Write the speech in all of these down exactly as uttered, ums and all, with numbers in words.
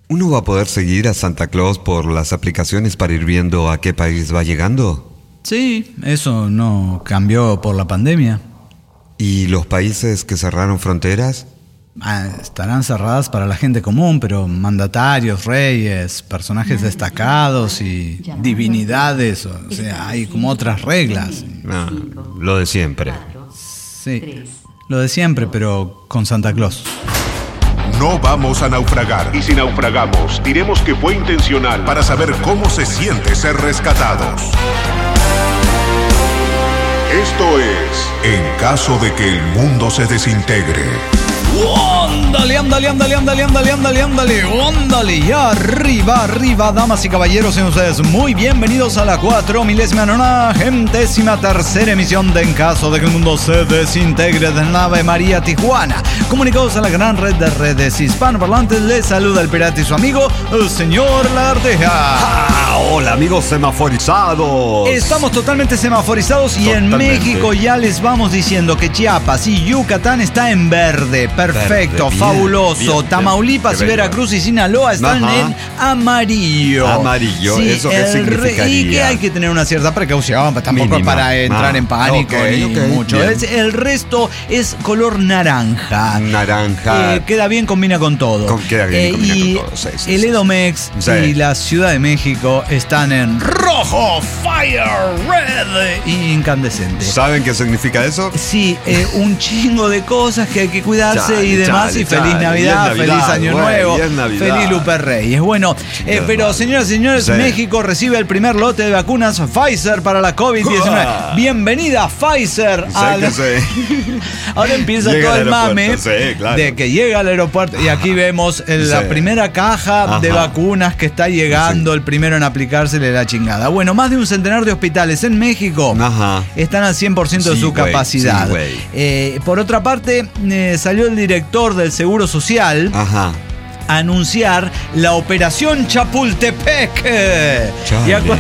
¿Uno va a poder seguir a Santa Claus por las aplicaciones para ir viendo a qué país va llegando? Sí, eso no cambió por la pandemia. ¿Y los países que cerraron fronteras? Ah, estarán cerradas para la gente común, pero mandatarios, reyes, personajes destacados y divinidades, o sea, hay como otras reglas. Ah, lo de siempre. Sí, lo de siempre, pero con Santa Claus. No vamos a naufragar. Y si naufragamos, diremos que fue intencional para saber cómo se siente ser rescatados. Esto es En caso de que el mundo se desintegre. ¡Ándale, ándale, ándale, ándale, ándale, ándale, ándale, ándale! Y arriba, arriba, damas y caballeros, sean ustedes muy bienvenidos a la cuatro milésima nonagentésima tercera emisión de En caso de que el mundo se desintegre de Nave María Tijuana. Comunicados a la gran red de redes hispanoparlantes, les saluda el pirata y su amigo, el señor Lagarteja. ¡Ah! Hola, amigos semaforizados. Estamos totalmente semaforizados y totalmente. En México ya les vamos diciendo que Chiapas y Yucatán está en verde. Perfecto, verde, fabuloso. Bien, bien, Tamaulipas y Veracruz y Sinaloa están Ajá. en amarillo. Amarillo, sí, ¿eso qué significaría? Y que hay que tener una cierta precaución, tampoco Mínima. para entrar ah, en pánico okay, y okay, mucho. Es, el resto es color naranja. Naranja. Eh, queda bien, combina con todo. Con, queda bien, eh, combina y con todo. Sí, sí, el sí, Edomex sí. y la Ciudad de México están en rojo, fire, red y incandescente. ¿Saben qué significa eso? Sí, eh, un chingo de cosas que hay que cuidarse chale, y demás. Chale, y feliz chale, Navidad, Navidad, feliz Año güey, Nuevo, feliz Lupe Reyes. Bueno, eh, pero señoras y señores, sí. México recibe el primer lote de vacunas Pfizer para la COVID diecinueve. Uh, Bienvenida Pfizer. Sé al... que sí. Ahora empieza llega todo el mame sí, claro. de que llega al aeropuerto y aquí vemos el, la sí. primera caja Ajá. de vacunas que está llegando, sí. el primero en aplicársele la chingada. Bueno, más de un centenar de hospitales en México Ajá. están al cien por ciento de sí, su wey, capacidad. Sí, eh, por otra parte, eh, salió el director del Seguro Social Ajá. a anunciar la operación Chapultepec. Ya cu-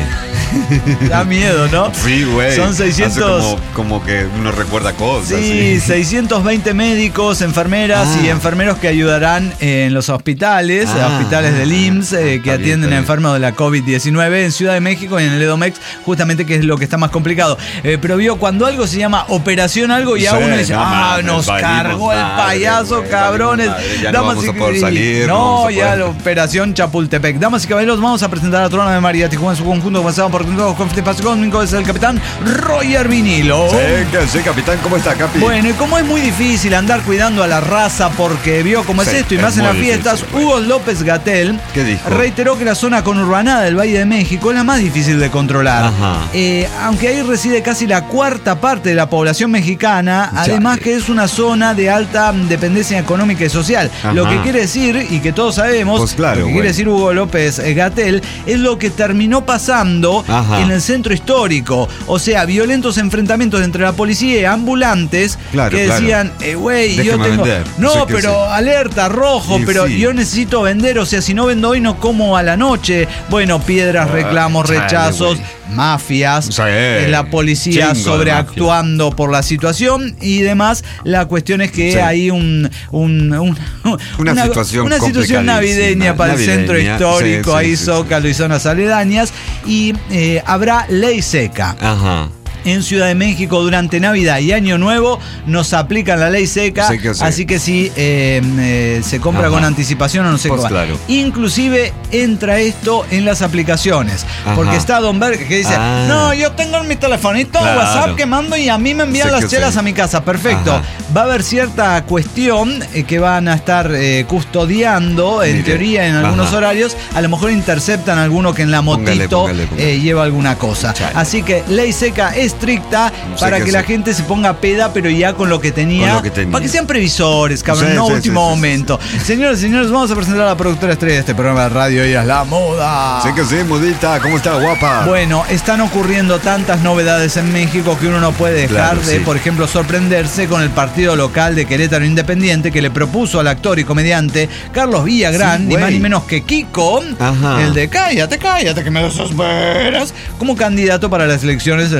da miedo, ¿no? Sí, güey. Son seiscientos. Como, como que uno recuerda cosas. Sí, ¿sí? seiscientos veinte médicos, enfermeras ah. y enfermeros que ayudarán en los hospitales, ah. hospitales del I M S S, eh, que atienden bien, a enfermos de la COVID diecinueve en Ciudad de México y en el Edomex, justamente que es lo que está más complicado. Eh, pero vio, cuando algo se llama operación algo, ya sí, uno dice, no, ah, nos cargó el payaso, madre, cabrones. Madre, ya no vamos a poder salir. No, no ya la operación Chapultepec. Damas y caballeros, vamos a presentar a Trono de María Tijuana en su conjunto, pasado por todos con espacio cósmico, es el capitán Roger Vinilo. Sí, que sí, capitán, ¿cómo está, capi? Bueno, y como es muy difícil andar cuidando a la raza porque vio cómo sí, es esto y más en las fiestas, difícil, Hugo López-Gatell reiteró que la zona conurbana del Valle de México es la más difícil de controlar. Eh, aunque ahí reside casi la cuarta parte de la población mexicana, Chale. además que es una zona de alta dependencia económica y social. Ajá. Lo que quiere decir, y que todos sabemos, pues claro, lo que güey. quiere decir Hugo López-Gatell, es lo que terminó pasando Ajá. en el centro histórico. O sea, violentos enfrentamientos entre la policía y ambulantes claro, que decían, güey, eh, yo tengo... Vender. No, o sea pero sí. alerta, rojo, y pero sí. yo necesito vender. O sea, si no vendo hoy, no como a la noche. Bueno, piedras, reclamos, uh, rechazos, chale, mafias, sí. eh, la policía Chingo sobreactuando por la situación y demás. La cuestión es que sí. hay un, un, un una, una situación una situación navideña para navideña, el centro histórico, sí, sí, sí, ahí sí, Zócalo sí. y zonas aledañas, y eh, habrá ley seca. Ajá. En Ciudad de México durante Navidad y Año Nuevo nos aplican la ley seca, sí que sí. así que si eh, eh, se compra Ajá. con anticipación o no sé pues qué va. Claro. Inclusive entra esto en las aplicaciones, Ajá. porque está Don Berg que dice, ah. no, yo tengo en mi telefonito claro. WhatsApp que mando y a mí me envían sí las chelas sí. a mi casa, perfecto. Ajá. Va a haber cierta cuestión eh, que van a estar eh, custodiando, en Mire. teoría en algunos Ajá. horarios, a lo mejor interceptan a alguno que en la motito póngale, póngale, póngale. Eh, lleva alguna cosa. Chale. Así que ley seca es estricta no para que, que la sí. gente se ponga peda, pero ya con lo que tenía, lo que tenía. para que sean previsores, cabrón, sí, no sí, último sí, momento. Sí, sí. Señores y señores, vamos a presentar a la productora estrella de este programa de radio, ella es la Moda. Sí que sí, Modita, ¿cómo está, guapa? Bueno, están ocurriendo tantas novedades en México que uno no puede dejar claro, de, sí. por ejemplo, sorprenderse con el partido local de Querétaro Independiente que le propuso al actor y comediante Carlos Villagrán, sí, ni más ni menos que Kiko, Ajá. el de cállate, cállate, que me desesperas, como candidato para las elecciones del veinte veinticuatro.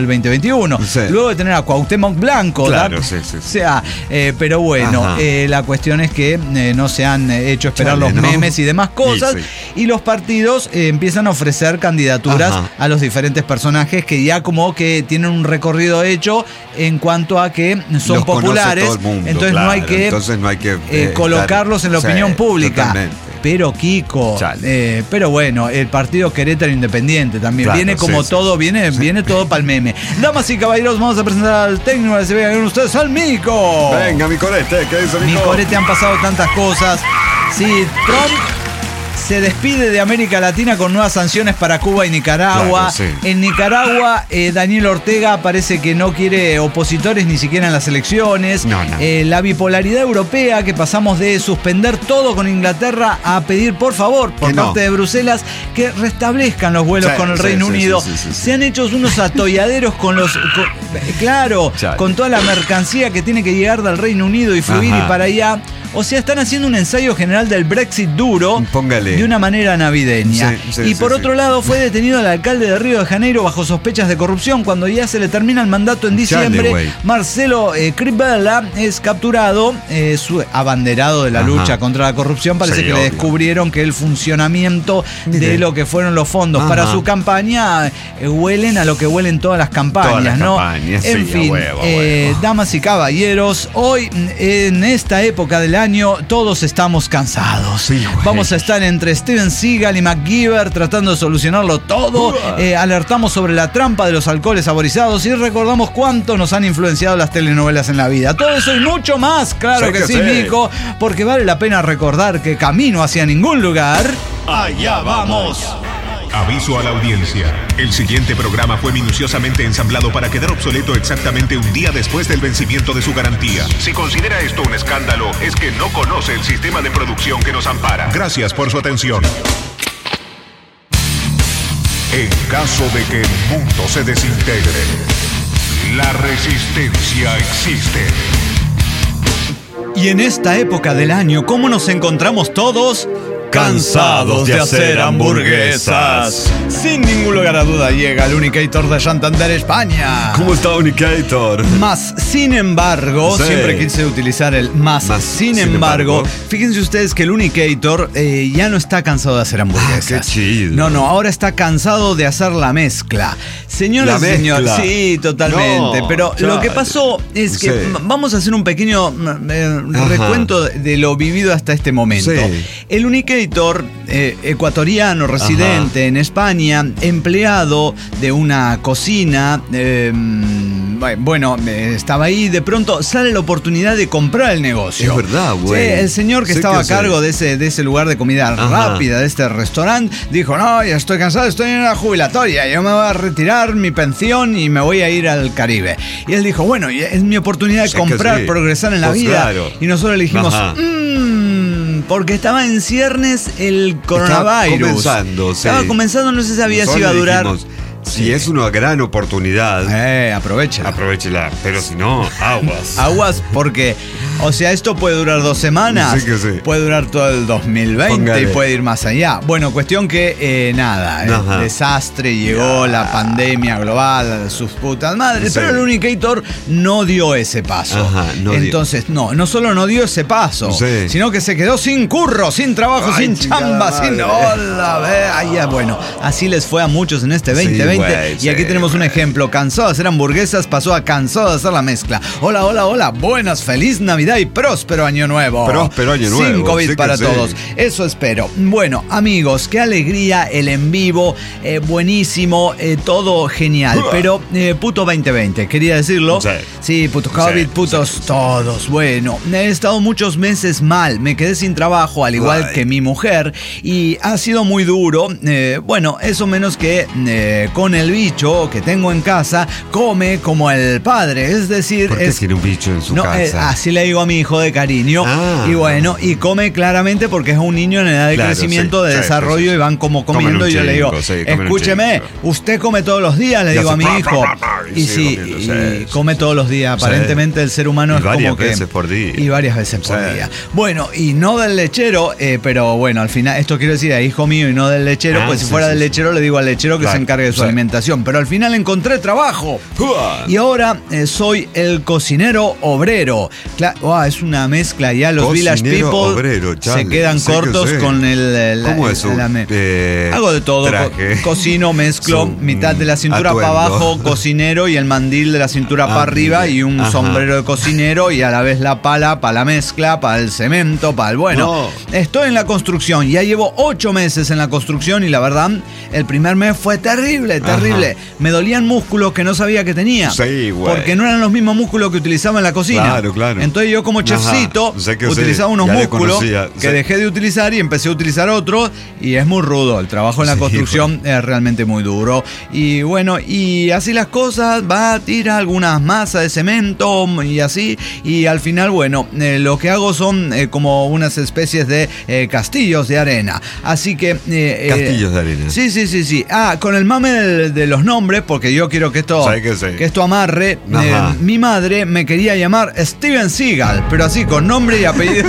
veintiuno. Sí. Luego de tener a Cuauhtémoc Blanco. Claro, ¿da? sí, sí, sí. O sea, eh, pero bueno, eh, la cuestión es que eh, no se han hecho esperar Chale, los ¿no? memes y demás cosas. Y, sí. y los partidos eh, empiezan a ofrecer candidaturas Ajá. a los diferentes personajes que ya como que tienen un recorrido hecho en cuanto a que son los populares. Todo el mundo, entonces, claro. no hay que, entonces no hay que eh, colocarlos estar, en la sí, opinión pública. Totalmente. Pero Kiko, eh, pero bueno, el partido Querétaro Independiente también claro, viene como sí, todo, sí, viene, sí. viene todo para el meme. Damas y caballeros, vamos a presentar al técnico de se vean ustedes, al Mico. Venga, mi corete, ¿qué dice Mico? Mi corete, han pasado tantas cosas. Sí, Trump se despide de América Latina con nuevas sanciones para Cuba y Nicaragua. Claro, sí. En Nicaragua, eh, Daniel Ortega parece que no quiere opositores ni siquiera en las elecciones. No, no. Eh, la bipolaridad europea, que pasamos de suspender todo con Inglaterra a pedir, por favor, por que parte no. de Bruselas, que restablezcan los vuelos sí, con el sí, Reino sí, Unido. Sí, sí, sí, sí. Se han hecho unos atolladeros con los... Con, claro, Chale. con toda la mercancía que tiene que llegar del Reino Unido y fluir Ajá. y para allá. O sea, están haciendo un ensayo general del Brexit duro. Póngale. De una manera navideña. Sí, sí, y por sí, otro sí. lado, fue detenido el alcalde de Río de Janeiro bajo sospechas de corrupción. Cuando ya se le termina el mandato en diciembre, Chale, Marcelo eh, Crivella es capturado, eh, su abanderado de la Ajá. lucha contra la corrupción. Parece sí, que obvio. le descubrieron que el funcionamiento Mire. de lo que fueron los fondos Ajá. para su campaña eh, huelen a lo que huelen todas las campañas, todas las ¿no? Campañas, en sí, fin, huevo, eh, huevo. damas y caballeros, hoy en esta época del año todos estamos cansados. Sí, Vamos a estar entre Steven Seagal y MacGyver tratando de solucionarlo todo. Uh. Eh, alertamos sobre la trampa de los alcoholes saborizados y recordamos cuánto nos han influenciado las telenovelas en la vida. Todo eso y mucho más, claro sí, que, que sí, sí, Nico, porque vale la pena recordar que camino hacia ningún lugar. Allá vamos. Aviso a la audiencia. El siguiente programa fue minuciosamente ensamblado para quedar obsoleto exactamente un día después del vencimiento de su garantía. Si considera esto un escándalo, es que no conoce el sistema de producción que nos ampara. Gracias por su atención. En caso de que el mundo se desintegre, la resistencia existe. Y en esta época del año, ¿cómo nos encontramos todos? Cansados de hacer hamburguesas. Sin ningún lugar a duda llega el Unicator de Santander, España. ¿Cómo está Unicator? Más, sin embargo, sí. siempre quise utilizar el más, más sin, sin embargo, embargo. Fíjense ustedes que el Unicator eh, ya no está cansado de hacer hamburguesas. Ah, qué chido. No, no, ahora está cansado de hacer la mezcla. Señoras y señores, sí, totalmente. No, Pero chale. lo que pasó es que sí. vamos a hacer un pequeño eh, recuento de, de lo vivido hasta este momento. Sí. El Unicator Eh, ecuatoriano, residente Ajá. en España, empleado de una cocina, eh, bueno, estaba ahí, de pronto sale la oportunidad de comprar el negocio. Es verdad, güey. Sí, el señor que sé estaba que a cargo de ese, de ese lugar de comida Ajá. rápida, de este restaurante, dijo, no, ya estoy cansado, estoy en una jubilatoria, yo me voy a retirar mi pensión y me voy a ir al Caribe. Y él dijo, bueno, es mi oportunidad de sé comprar, sí. progresar en la pues vida. Claro. Y nosotros le dijimos, mmm, porque estaba en ciernes el coronavirus. Estaba comenzando, sí. Estaba comenzando, no se sabía Nosotros si iba a durar. Dijimos, si es una gran oportunidad, eh, aprovechela. Aprovechela, pero si no, aguas. Aguas, porque, o sea, esto puede durar dos semanas, sí que sí. puede durar todo el dos mil veinte Póngale. y puede ir más allá. Bueno, cuestión que, eh, nada, el desastre, llegó ya. la pandemia global, sus putas madres, sí. pero el Unicator no dio ese paso. Ajá, no Entonces, dio. no, no solo no dio ese paso, sí. sino que se quedó sin curro, sin trabajo, Ay, sin chamba, madre. sin... Hola, ve, ay, ya, bueno, así les fue a muchos en este veinte veinte. Sí. Wey, y aquí sí, tenemos wey. un ejemplo. Cansado de hacer hamburguesas, pasó a cansado de hacer la mezcla. Hola, hola, hola. Buenas, feliz Navidad y próspero año nuevo. Próspero año nuevo. Sin COVID sí para sí. todos. Eso espero. Bueno, amigos, qué alegría el en vivo. Eh, buenísimo, eh, todo genial. Uh. Pero eh, puto veinte veinte, quería decirlo. Sí, sí puto COVID, sí, putos sí, sí, todos. Sí. Bueno, he estado muchos meses mal. Me quedé sin trabajo, al igual Ay. que mi mujer. Y ha sido muy duro. Eh, bueno, eso menos que eh, con el bicho que tengo en casa, come como el padre, es decir... ¿Por qué es, tiene un bicho en su no, casa? Eh, así le digo digo a mi hijo de cariño. Ah. Y bueno, y come claramente porque es un niño en edad de claro, crecimiento, sí, de sí, desarrollo, sí, sí. y van como comiendo. Y yo chingo, le digo, sí, escúcheme, usted come todos los días, le digo a mi hijo. Y, y sí, y, y come todos los días. Aparentemente sí. el ser humano y es como que... varias veces por día. Y varias veces por sí. día. Bueno, y no del lechero, eh, pero bueno, al final, esto quiero decir, a hijo mío y no del lechero, ah, pues sí, si fuera sí, del lechero le digo al lechero que claro, se encargue de su sí. alimentación. Pero al final encontré trabajo. Uh. Y ahora eh, soy el cocinero obrero. Cla- oh, es una mezcla, ya los cocinero village people obrero, se quedan sí cortos con el... el ¿Cómo es eso? Eh, Hago de todo. Co- cocino, mezclo, Su, mitad de la cintura atuendo. para abajo, cocinero, y el mandil de la cintura ah, para arriba, y un Ajá. sombrero de cocinero, y a la vez la pala para la mezcla, para el cemento, para el... Bueno, no. estoy en la construcción, ya llevo ocho meses en la construcción, y la verdad, el primer mes fue terrible, terrible. Ajá. Me dolían músculos que no sabía que tenía. Sí, güey. Porque no eran los mismos músculos que utilizaba en la cocina. Claro, claro. Entonces yo como chefcito utilizaba sé. unos ya músculos que sí. dejé de utilizar y empecé a utilizar otros, y es muy rudo. El trabajo en la sí, construcción güey. es realmente muy duro. Y bueno, y así las cosas, va, tira algunas masas de cemento y así, y al final, bueno, eh, lo que hago son eh, como unas especies de eh, castillos de arena. Así que... Eh, castillos de arena. Sí, sí, sí, sí. Ah, con el mame de, de los nombres, porque yo quiero que esto, que, sí. que esto amarre. Eh, mi madre me quería llamar Steven Seagal, pero así, con nombre y apellido.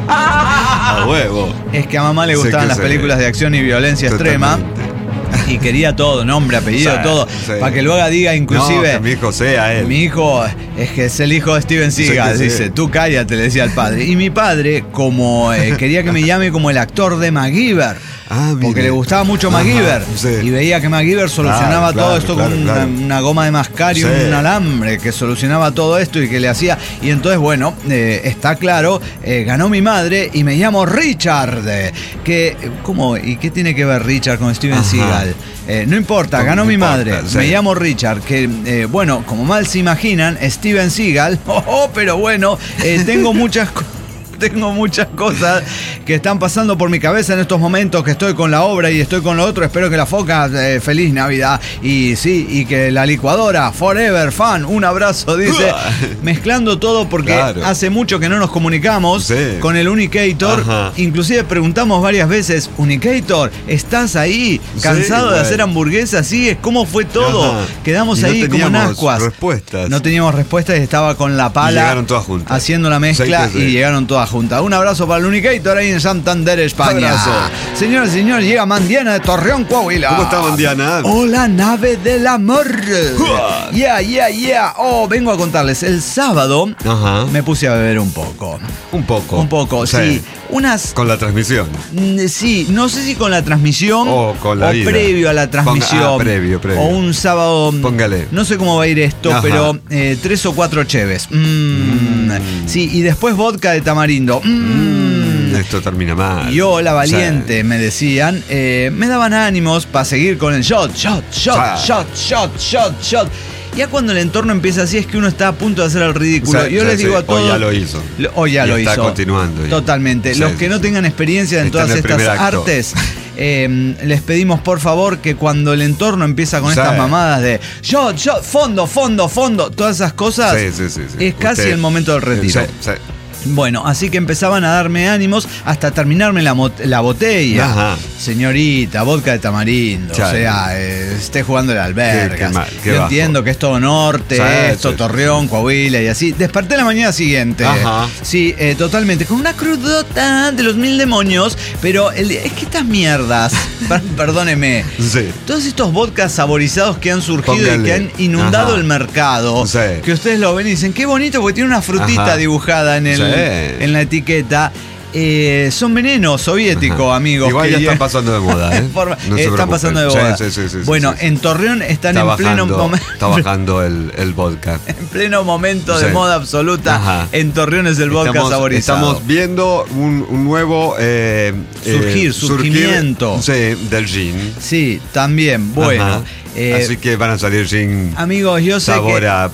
A huevo. Es que a mamá le gustaban las películas de acción y violencia Totalmente. extrema. Y quería todo, nombre, apellido, sí, todo. Sí. Para que luego diga, inclusive. No, que mi hijo sea él. Mi hijo es que es el hijo de Steven Seagal. Sí, dice, sí. tú cállate, le decía al padre. Y mi padre, como eh, quería que me llame como el actor de MacGyver. Ah, porque le gustaba mucho MacGyver. Sí. Y veía que MacGyver solucionaba claro, todo claro, esto claro, con claro. Una, una goma de mascar y sí. un alambre que solucionaba todo esto y que le hacía. Y entonces, bueno, eh, está claro, eh, ganó mi madre y me llamo Richard. Eh, que, ¿Cómo? ¿Y qué tiene que ver Richard con Steven Ajá. Seagal? Eh, no importa, no, ganó no mi importa, madre. Sí. Me llamo Richard. Que, eh, bueno, como mal se imaginan, Steven Seagal. Oh, oh, pero bueno, eh, tengo muchas cosas. Tengo muchas cosas que están pasando por mi cabeza en estos momentos, que estoy con la obra y estoy con lo otro. Espero que la foca, eh, feliz Navidad. Y sí, y que la licuadora, forever fan, un abrazo, dice. Mezclando todo porque claro. hace mucho que no nos comunicamos sí. con el Unicator. Ajá. Inclusive preguntamos varias veces, Unicator, ¿estás ahí? ¿Cansado sí, de hacer hamburguesas? ¿Sigues? ¿Cómo fue todo? Ajá. Quedamos y ahí no como en ascuas. Respuestas. No teníamos respuestas y estaba con la pala. Y llegaron todas juntas. Haciendo la mezcla sí, sí. y llegaron todas junta. Un abrazo para el Unicator ahí en Santander, España. Abrazo. Señoras y señores, llega Mandiana de Torreón, Coahuila. ¿Cómo está Mandiana? Hola, nave del amor. Yeah, yeah, yeah. Oh, vengo a contarles. El sábado Ajá. me puse a beber un poco. Un poco. Un poco, sí. sí. Unas... Con la transmisión. Sí, no sé si con la transmisión o, con la o vida. previo a la transmisión. Ponga, ah, previo, previo. O un sábado. Póngale. No sé cómo va a ir esto, Ajá. pero eh, tres o cuatro cheves. Mm, mm. Sí, y después vodka de tamarindo. Mm. Mm, esto termina mal. Yo, la valiente, sí. me decían, eh, me daban ánimos para seguir con el shot, shot, shot, ah. shot, shot, shot, shot. Ya cuando el entorno empieza así es que uno está a punto de hacer el ridículo. Sí, Yo sí, les digo sí. a todos... O ya lo hizo. O ya y lo está hizo. continuando. Ya. Totalmente. Sí, Los que sí, no tengan experiencia en todas en estas artes, eh, les pedimos por favor que cuando el entorno empieza con sí. estas mamadas de shot, shot, fondo, fondo, fondo, todas esas cosas, sí, sí, sí, sí. es casi Usted, el momento del retiro. Sí, sí. Bueno, así que empezaban a darme ánimos hasta terminarme la, la botella. Ajá. Señorita, vodka de tamarindo. Chale. O sea, eh, esté jugando la alberga. Qué, qué mal, qué Yo bajo. entiendo que es todo norte, sí, esto, sí, Torreón, sí. Coahuila y así. Desperté la mañana siguiente. Ajá. Sí, eh, totalmente. Con una crudota de los mil demonios. Pero el, es que estas mierdas, perdóneme. Sí. Todos estos vodkas saborizados que han surgido Póngale. y que han inundado Ajá. el mercado. Sí. Que ustedes lo ven y dicen, qué bonito porque tiene una frutita Ajá. dibujada en el... Sí. en la etiqueta. Eh, son venenos soviéticos, Ajá. amigos. Igual que ya están pasando de moda, ¿eh? Por, no están pasando de moda. Sí, sí, sí, sí, bueno, sí, sí. en Torreón están está en bajando, pleno momento. Está bajando el, el vodka. En pleno momento sí. de moda absoluta. Ajá. En Torreón es el vodka estamos, saborizado. Estamos viendo un, un nuevo eh, surgir, eh, surgimiento. Surgir, sí, del gin. Sí, también. Bueno. Eh, Así que van a salir gin. Amigos, yo sé sabor que a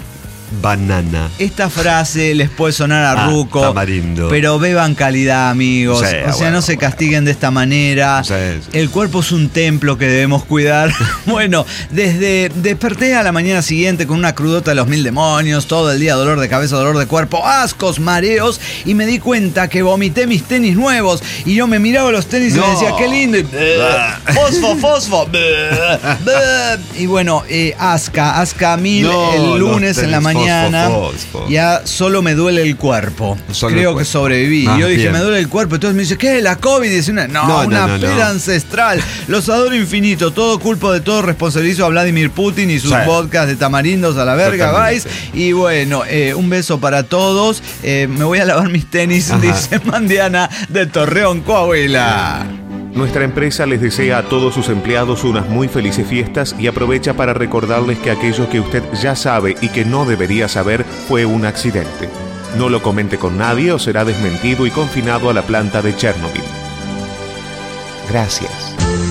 banana. Esta frase les puede sonar a ah, ruco, tamarindo. pero beban calidad, amigos. Sí, o sea, bueno, no se bueno. castiguen de esta manera. Sí, sí. El cuerpo es un templo que debemos cuidar. Bueno, desde desperté a la mañana siguiente con una crudota de los mil demonios, todo el día dolor de cabeza, dolor de cuerpo, ascos, mareos, y me di cuenta que vomité mis tenis nuevos y yo me miraba los tenis No. y me decía, qué lindo, y fosfo, fosfo, y bueno, eh, asca, asca mil No, el los lunes en la tenis mañana, fosfo, fosfo. ya solo me duele el cuerpo. Solo Creo el que cuerpo. sobreviví. Ah, yo dije, bien. me duele el cuerpo. Entonces me dice, ¿qué? ¿La COVID diecinueve? No, No, no, una no, no. pera ancestral. Los adoro infinito. Todo culpa de todo responsabilizo a Vladimir Putin y sus Sí. vodkas de tamarindos a la verga, Totalmente. vais. Y bueno, eh, un beso para todos. Eh, me voy a lavar mis tenis, Ajá. dice Mandiana de Torreón, Coahuila. Nuestra empresa les desea a todos sus empleados unas muy felices fiestas y aprovecha para recordarles que aquello que usted ya sabe y que no debería saber fue un accidente. No lo comente con nadie o será desmentido y confinado a la planta de Chernobyl. Gracias.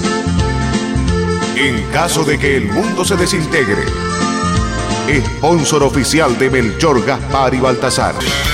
En caso de que el mundo se desintegre, sponsor oficial de Melchor, Gaspar y Baltasar.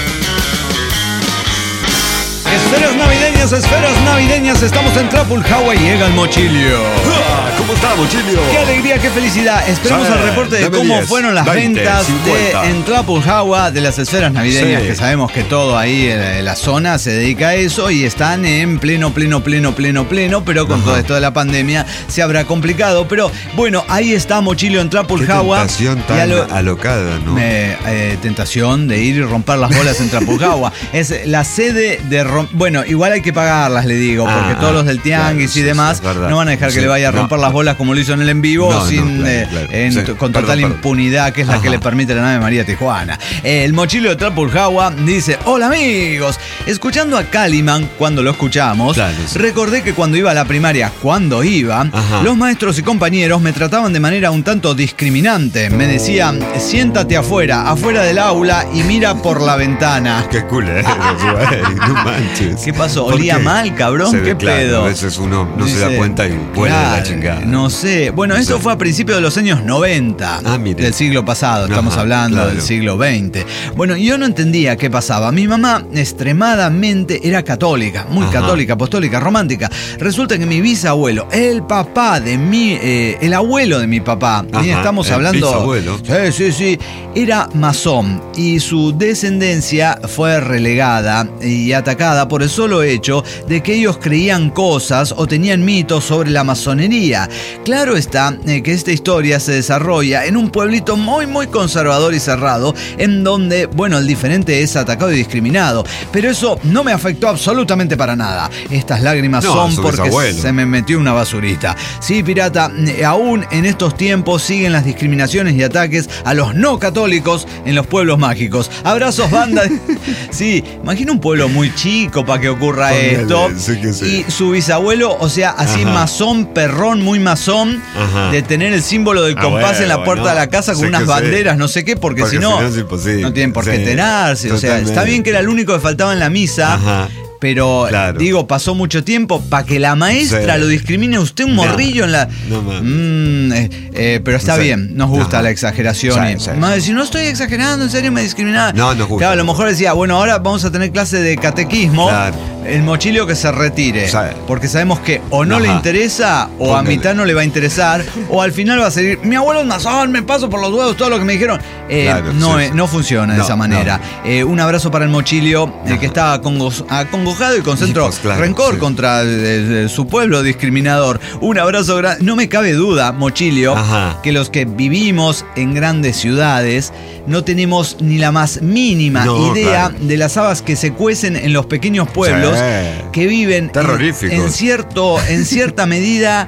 Esferas navideñas, esferas navideñas. Estamos en Trapulhawa y llega el mochilio. ¿Cómo está, Mochilio? Qué alegría, qué felicidad. Esperamos Sí, el reporte de dame cómo diez, fueron las veinte, ventas cincuenta. de en Trapulhawa de las esferas navideñas, Sí. que sabemos que todo ahí en la zona se dedica a eso y están en pleno, pleno, pleno, pleno, pleno, pero con Ajá. todo esto de la pandemia se habrá complicado. Pero bueno, ahí está Mochilio en Qué Trapulhawa. tentación Y tan a lo- alocada, ¿no? eh, eh, tentación de ir y romper las bolas en Trapulhawa. Es la sede de... rom- Bueno, igual hay que pagarlas, le digo, porque Ah, todos los del claro, tianguis sí, y sí, demás es verdad. no van a dejar que Sí, le vaya a no. romper las bolas como lo hizo en el en vivo, No, no, sin, claro, eh, claro. en- Sí, con perdón, total perdón. impunidad, que es la Ajá. que le permite la nave María Tijuana. Eh, el mochilo de Trapulhawa dice, hola amigos, escuchando a Caliman cuando lo escuchamos, Claro, sí. recordé que cuando iba a la primaria, cuando iba, Ajá. los maestros y compañeros me trataban de manera un tanto discriminante. Me decían, siéntate afuera, afuera del aula y mira por la ventana. Qué culero, güey, no manches. ¿Qué pasó? ¿Por ¿Olía qué? mal, cabrón? Se ve, ¿Qué claro, pedo? A veces uno no se da Dice, cuenta y vuela de la claro, chingada. No sé. Bueno, No esto sé. fue a principios de los años noventa Ah, mire. del siglo pasado. Estamos Ajá, hablando claro. del siglo veinte. Bueno, yo no entendía qué pasaba. Mi mamá extremadamente era católica, muy Ajá. católica, apostólica, romántica. Resulta que mi bisabuelo, el papá de mi, eh, el abuelo de mi papá, y Ajá, estamos el hablando... bisabuelo. Sí, sí, sí. Era masón y su descendencia fue relegada y atacada por el solo hecho de que ellos creían cosas o tenían mitos sobre la masonería. Claro está eh, que esta historia se desarrolla en un pueblito muy, muy conservador y cerrado, en donde, bueno, el diferente es atacado y discriminado. Pero eso no me afectó absolutamente para nada. Estas lágrimas No, son su porque bisabuelo. se me metió una basurita. Sí, pirata, eh, aún en estos tiempos siguen las discriminaciones y ataques a los no católicos en los pueblos mágicos. Abrazos, banda. Sí, imagina un pueblo muy chico para que ocurra Póngale, esto. sí que sí. Y su bisabuelo, o sea, así Ajá. masón, perrón, muy masón, Ajá. de tener el símbolo del Ah, compás en la huevo, puerta ¿no? de la casa con Sí unas que sí. banderas, no sé qué, porque, Porque si no, si no es imposible. no tienen por qué Sí, enterarse. O sea, está totalmente. bien que era el único que faltaba en la misa. Ajá. Pero, Claro. digo, pasó mucho tiempo para que la maestra Sí. lo discrimine a usted un No, morrillo en la... no mames. Mm, eh, eh, pero está Sí. bien, nos gusta Ajá. la exageración. Sí, y, sí, madre, si no estoy exagerando, en serio me discriminaba. No, nos gusta. Claro, a lo mejor decía, bueno, ahora vamos a tener clase de catequismo. Claro. El mochilio que se retire. Sí. Porque sabemos que o no le Ajá. interesa, o a Póngale. mitad no le va a interesar, o al final va a seguir, mi abuelo es masón, me paso por los huevos todo lo que me dijeron. Eh, Claro, no, sí, eh, sí. no funciona de No, esa manera. Eh, un abrazo para el mochilio, eh, Ajá. que estaba acongos- acongojado y con Y centro pues, claro, rencor sí. contra el- el- su pueblo discriminador. Un abrazo grande. No me cabe duda, mochilio, Ajá. que los que vivimos en grandes ciudades no tenemos ni la más mínima No, idea claro. de las habas que se cuecen en los pequeños pueblos Sí. que viven en, Terroríficos. en cierto, en cierta medida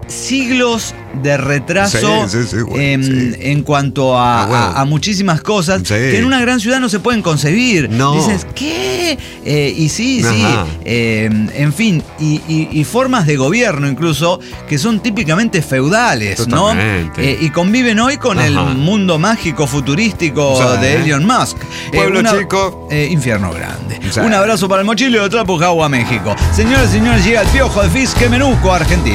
siglos de retraso Sí, sí, sí, güey, en, sí. en cuanto a, Ah, bueno. a- a muchísimas cosas Sí. que en una gran ciudad no se pueden concebir. No. Dices, ¿qué? Eh, y sí, sí. Ajá. Eh, en fin, y, y- y formas de gobierno incluso que son típicamente feudales, Totalmente. ¿no? Eh, y conviven hoy con el Ajá. mundo mágico futurístico Sí. de Elon Musk. Pueblo una- chico. eh, infierno grande. Sí. Un abrazo para el mochilio de Trapujagua, México. Señoras y señores, llega el piojo de Fisque Menuco, Argentina.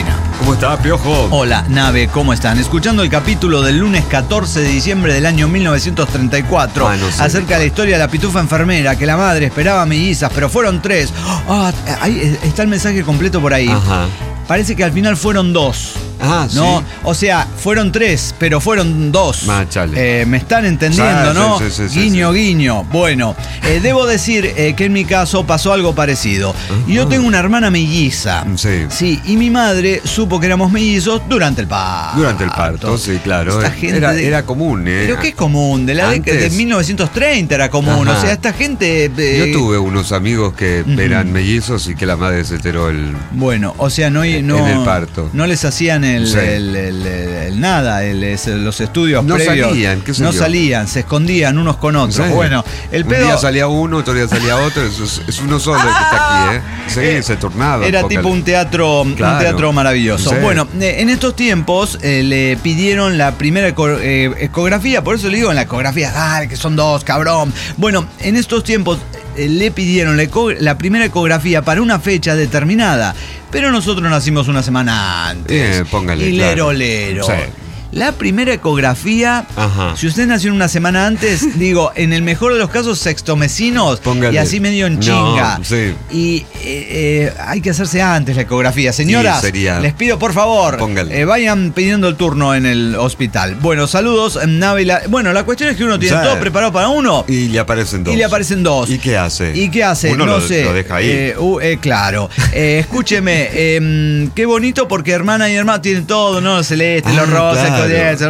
¿Cómo está, Piojo? Hola, Nave, ¿cómo están? Escuchando el capítulo del lunes catorce de diciembre del año mil novecientos treinta y cuatro ah, no sé, acerca de la historia de la pitufo enfermera, que la madre esperaba mellizas, pero fueron tres. Ah, ahí está el mensaje completo por ahí. Ajá. Parece que al final fueron dos. Ah, ¿no? sí. O sea, fueron tres, pero fueron dos. Machale. Eh, me están entendiendo, sí, ¿no? Sí, sí, sí, guiño, sí. guiño. Bueno, eh, debo decir eh, que en mi caso pasó algo parecido. Uh-huh. Yo tengo una hermana melliza. Sí. Sí, y mi madre supo que éramos mellizos durante el parto. Durante el parto, sí, claro. Esta gente era, de, era común, ¿eh? Pero qué es común, de la década de mil novecientos treinta era común. Ajá. O sea, esta gente. Eh, Yo tuve unos amigos que uh-huh. eran mellizos y que la madre se enteró el. Bueno, o sea, no, no en el parto. No les hacían el, sí. el, el El, el nada, el, el, los estudios no previos salían, ¿qué sé no yo? salían, se escondían unos con otros. Sí. Bueno, el pedo. Un día salía uno, otro día salía otro, es, es uno solo el que está aquí, ¿eh? Sí, eh, se turnaba. Era tipo un teatro, claro. un teatro maravilloso. Sí. Bueno, eh, en estos tiempos eh, le pidieron la primera eco, eh, ecografía, por eso le digo en la ecografía, dale, que son dos, cabrón. Bueno, en estos tiempos eh, le pidieron la, eco, la primera ecografía para una fecha determinada. Pero nosotros nacimos una semana antes. Eh, póngale, y lero, claro. lero. Sí. La primera ecografía, ajá. si usted nació una semana antes, digo, en el mejor de los casos, sextomesinos, póngale. Y así medio en chinga. No, sí. Y eh, eh, hay que hacerse antes la ecografía. Señoras, sí, sería... les pido por favor, eh, vayan pidiendo el turno en el hospital. Bueno, saludos, Nave. La... Bueno, la cuestión es que uno tiene sí. todo preparado para uno. Y le aparecen dos. Y le aparecen dos. ¿Y qué hace? ¿Y qué hace? Uno no lo, sé. lo deja ahí. Eh, uh, eh, claro. Eh, escúcheme, eh, qué bonito porque hermana y hermano tienen todo, ¿no? Celeste, ah, los rosas, claro.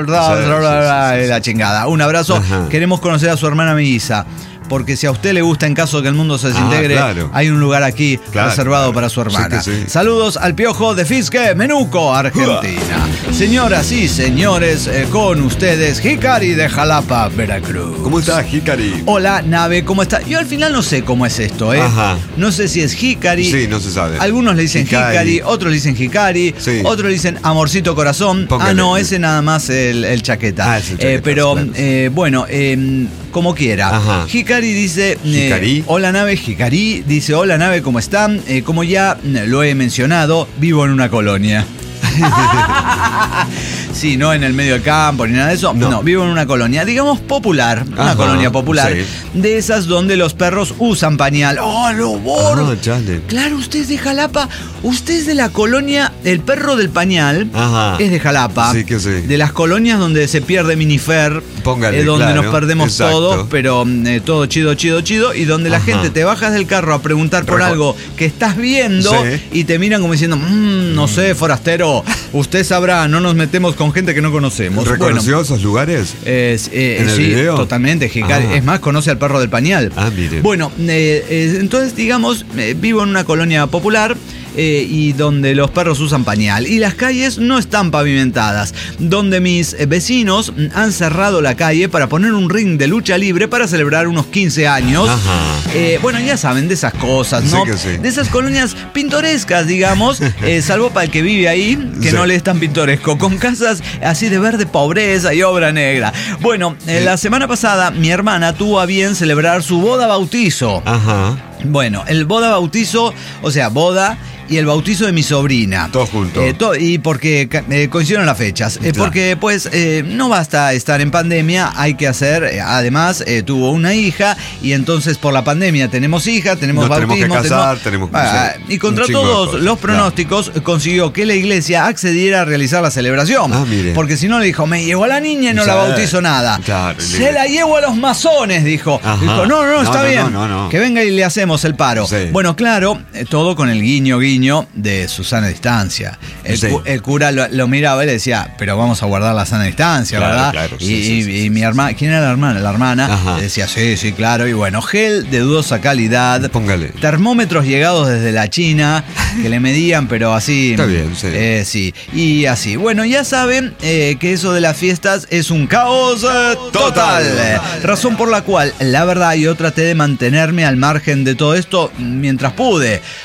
La chingada. Un abrazo. Ajá. Queremos conocer a su hermana melliza. Porque si a usted le gusta, en caso de que el mundo se desintegre, ah, claro. hay un lugar aquí claro, reservado claro. para su hermana. Sí sí. Saludos al Piojo de Fisque, Menuco, Argentina. Uh. Señoras y señores, eh, con ustedes, Hikari de Jalapa, Veracruz. ¿Cómo está, Hikari? Hola, Nave, ¿cómo está? Yo al final no sé cómo es esto, ¿eh? Ajá. No sé si es Hikari. Sí, no se sabe. Algunos le dicen Hikari, Hikari otros le dicen Hikari, sí. otros le dicen Amorcito Corazón. Póngale. Ah, no, ese nada más el, el chaqueta. Ah, es el chaqueta. Eh, pero, claro. eh, bueno, eh, como quiera. Ajá. Hikari dice, eh, hola Nave, Hikari dice, hola Nave, ¿cómo están? Eh, como ya lo he mencionado, vivo en una colonia. Sí, no en el medio del campo ni nada de eso. No, no vivo en una colonia, digamos popular, una Ajá, colonia popular, sí. de esas donde los perros usan pañal. ¡Oh, lo borro! Ah, claro, usted es de Jalapa, usted es de la colonia, el perro del pañal Ajá. es de Jalapa. Sí, que sí. De las colonias donde se pierde Minifer, Póngale, eh, donde claro, nos perdemos exacto. todos, pero eh, todo chido, chido, chido, y donde Ajá. la gente te bajas del carro a preguntar por Reco- algo que estás viendo sí. y te miran como diciendo, mmm, no sé, forastero, usted sabrá, no nos metemos con gente que no conocemos. ¿Reconoció bueno, esos lugares? Eh, eh, ¿En el sí, video? Totalmente, Hikari. Ah. Es más, conoce al perro del pañal. Ah, mire. Bueno, eh, eh, entonces, digamos, eh, vivo en una colonia popular. Eh, y donde los perros usan pañal y las calles no están pavimentadas, donde mis vecinos han cerrado la calle para poner un ring de lucha libre para celebrar unos quince años. Eh, bueno, ya saben de esas cosas, ¿no? Sí que sí. De esas colonias pintorescas, digamos, eh, salvo para el que vive ahí, que sí. no le es tan pintoresco, con casas así de verde pobreza y obra negra. Bueno, eh, la semana pasada mi hermana tuvo a bien celebrar su boda bautizo. Ajá. Bueno, el boda bautizo, o sea, boda y el bautizo de mi sobrina. Todos juntos. Eh, to- y porque eh, coincidieron las fechas. Eh, claro. Porque, pues, eh, no basta estar en pandemia, hay que hacer. Eh, además, eh, tuvo una hija y entonces por la pandemia tenemos hija, tenemos Nos bautismo. Tenemos que casar, tenemos, tenemos que ah, Y contra todos los pronósticos, claro. consiguió que la iglesia accediera a realizar la celebración. Ah, mire. Porque si no, le dijo, me llevo a la niña y no sí. la bautizo nada. Claro, Se la llevo a los masones, dijo. Dijo, no, no, no, está no, bien. No, no, no. Que venga y le hacemos el paro. Sí. Bueno, claro, eh, todo con el guiño, guiño de su sana distancia. El, sí. cu- el cura lo, lo miraba y le decía, pero vamos a guardar la sana distancia, claro, ¿verdad? Claro, y, sí, y, sí, sí, y sí, mi sí. hermana, ¿quién era la hermana? La hermana Ajá. le decía, sí, sí, claro. Y bueno, gel de dudosa calidad. Póngale. Termómetros llegados desde la China, que le medían, pero así. Está bien, sí. Eh, sí. Y así. Bueno, ya saben eh, que eso de las fiestas es un caos eh, total. total. Eh, razón por la cual, la verdad, yo traté de mantenerme al margen de todo esto mientras pude.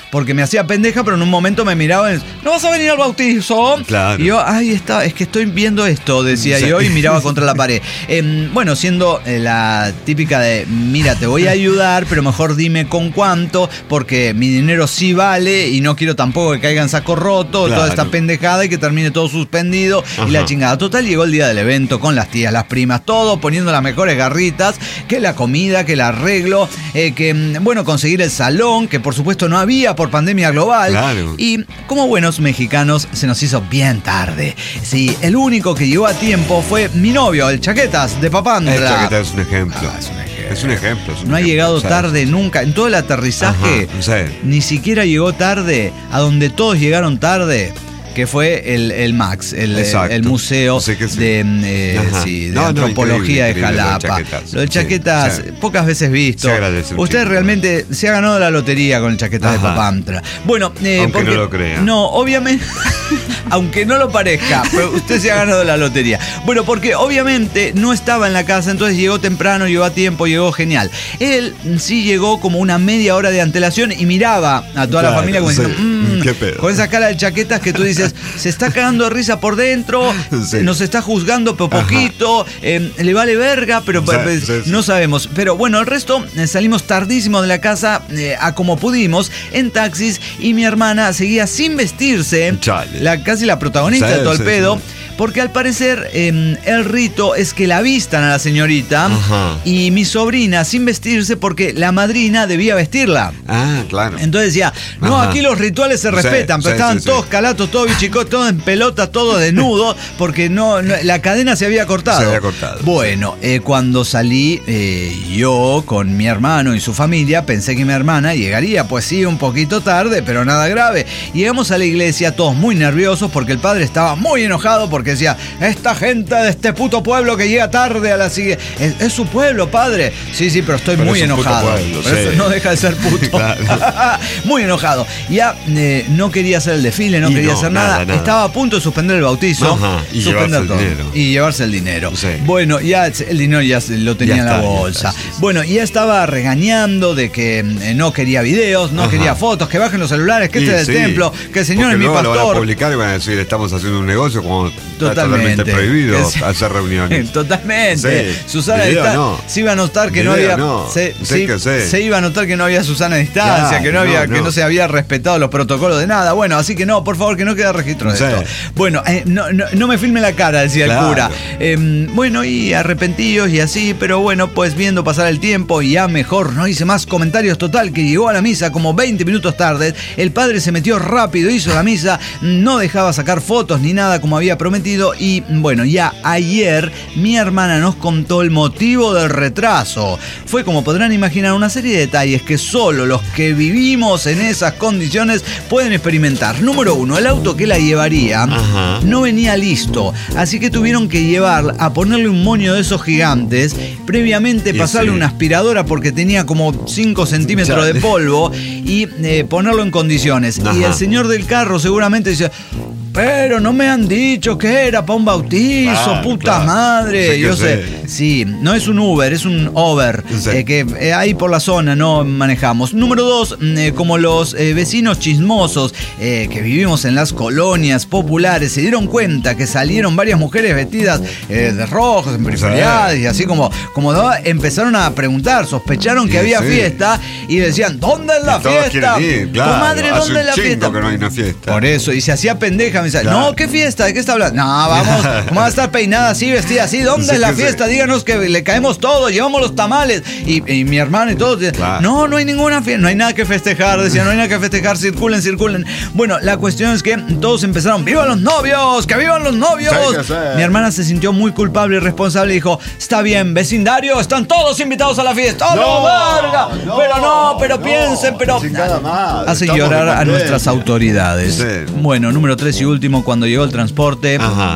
porque me hacía pendeja, pero en un momento me miraba y ¿no vas a venir al bautizo? Claro. Y yo, ay, está, es que estoy viendo esto, decía sí. yo, y miraba contra la pared. Eh, bueno, siendo eh, la típica de, mira, te voy a ayudar, pero mejor dime con cuánto, porque mi dinero sí vale y no quiero tampoco que caiga en saco roto, claro. toda esta pendejada y que termine todo suspendido. Ajá. Y la chingada. Total, llegó el día del evento con las tías, las primas, todo poniendo las mejores garritas, que la comida, que el arreglo, eh, que, bueno, conseguir el salón, que por supuesto no había por pandemia global. Claro. Y como buenos mexicanos se nos hizo bien tarde. Sí, el único que llegó a tiempo fue mi novio, el Chaquetas de Papantla. El Chaquetas es un ejemplo. Ah, es un ejemplo. Es un ejemplo. Es un no ha ejemplo, llegado ¿sabes? tarde nunca. En todo el aterrizaje, Ajá, sí. ni siquiera llegó tarde. A donde todos llegaron tarde, que fue el, el Max, el, el museo sí sí. de, eh, sí, de no, antropología no, increíble, de Jalapa. Lo del Chaquetas, sí, pocas veces visto. Usted chico, realmente ¿no? se ha ganado la lotería con el Chaquetas Ajá. de Papantla. Bueno, eh, aunque porque, no lo crea. No, obviamente, aunque no lo parezca, pero usted se ha ganado la lotería. Bueno, porque obviamente no estaba en la casa, entonces llegó temprano, llegó a tiempo, llegó genial. Él sí llegó como una media hora de antelación y miraba a toda claro, la familia como sí. diciendo, mmm, ¿qué pedo? Con esa cara del Chaquetas que tú dices, se está cagando de risa por dentro, sí. nos está juzgando por poquito, eh, le vale verga, pero sí, pues, sí, sí. no sabemos. Pero bueno, el resto eh, salimos tardísimo de la casa eh, a como pudimos, en taxis, y mi hermana seguía sin vestirse, la, casi la protagonista sí, de todo el sí, pedo. Sí. Porque al parecer eh, el rito es que la vistan a la señorita. Ajá. Y mi sobrina sin vestirse porque la madrina debía vestirla. Ah, claro. Entonces decía, no, Ajá. aquí los rituales se respetan, sí, pero sí, estaban sí, todos sí. calatos, todos bichicos, todos en pelota, todos desnudos, porque no, no la cadena se había cortado. Se había cortado. Bueno, eh, cuando salí eh, yo con mi hermano y su familia, pensé que mi hermana llegaría, pues sí, un poquito tarde, pero nada grave. Llegamos a la iglesia todos muy nerviosos porque el padre estaba muy enojado porque que decía, esta gente de este puto pueblo que llega tarde a la siguiente. Es, es su pueblo, padre. Sí, sí, pero estoy pero muy enojado. Pueblo, pero sí. Eso no deja de ser puto. Claro. Muy enojado. Ya eh, no quería hacer el desfile, no y quería no, hacer nada. Nada, nada. Estaba a punto de suspender el bautizo. Ajá, y suspender llevarse todo. el dinero. Y llevarse el dinero. Sí. Bueno, ya el dinero ya lo tenía ya en la está, bolsa. Está, sí, sí. Bueno, ya estaba regañando de que eh, no quería videos, no Ajá. quería fotos, que bajen los celulares, que y, este es el sí. templo, que el señor es mi pastor. Lo van a publicar y van a decir, estamos haciendo un negocio como totalmente, totalmente prohibido es, hacer reuniones. Totalmente. Sí, Susana video, está, no. se iba a notar que video, no había no. Se, sí, se, sé. se iba a notar que no había Susana a distancia, claro, que no había, no, que no. no se había respetado los protocolos de nada. Bueno, así que no, por favor, que no quede registro de sí. esto. Bueno, eh, no, no, no me filme la cara, decía claro. el cura. Eh, bueno, y arrepentidos y así, pero bueno, pues viendo pasar el tiempo y ya mejor no hice más comentarios. Total, que llegó a la misa como veinte minutos tarde. El padre se metió rápido, hizo la misa, no dejaba sacar fotos ni nada como había prometido. Y bueno, ya ayer mi hermana nos contó el motivo del retraso. Fue, como podrán imaginar, una serie de detalles que solo los que vivimos en esas condiciones pueden experimentar. Número uno, el auto que la llevaría Ajá. no venía listo, así que tuvieron que llevar a ponerle un moño de esos gigantes, previamente pasarle una aspiradora porque tenía como cinco centímetros de polvo y eh, ponerlo en condiciones. Ajá. Y el señor del carro seguramente dice, pero no me han dicho que era para un bautizo, claro, puta claro. madre. Sí, yo sé. sé. Sí, no es un Uber, es un Over, sí. eh, que eh, ahí por la zona no manejamos. Número dos, eh, como los eh, vecinos chismosos eh, que vivimos en las colonias populares se dieron cuenta que salieron varias mujeres vestidas eh, de rojos, en periferidades, sí. y así como, como ¿no? empezaron a preguntar, sospecharon que sí, había sí. fiesta y decían, ¿dónde es la Todos fiesta? Ir, claro. Comadre, ¿dónde es la fiesta? Que no hay una fiesta. Por eso, y se hacía pendeja. Claro. No, ¿qué fiesta? ¿De qué está hablando? No, vamos, ¿cómo va a estar peinada así, vestida así? ¿Dónde sí, es la fiesta? Sí. Díganos que le caemos todos, llevamos los tamales. Y, y mi hermano y todos decían, claro. no, no hay ninguna fiesta, no hay nada que festejar. Decían, no hay nada que festejar, circulen, circulen. Bueno, la cuestión es que todos empezaron, ¡vivan los novios! ¡Que vivan los novios! Sí, sí. Mi hermana se sintió muy culpable y responsable y dijo, está bien, vecindario, están todos invitados a la fiesta. ¡Oh, no, verga! No, pero no, pero no, piensen, pero... Hace llorar a nuestras autoridades. Sí. Bueno, número tres y último, cuando llegó el transporte, Ajá.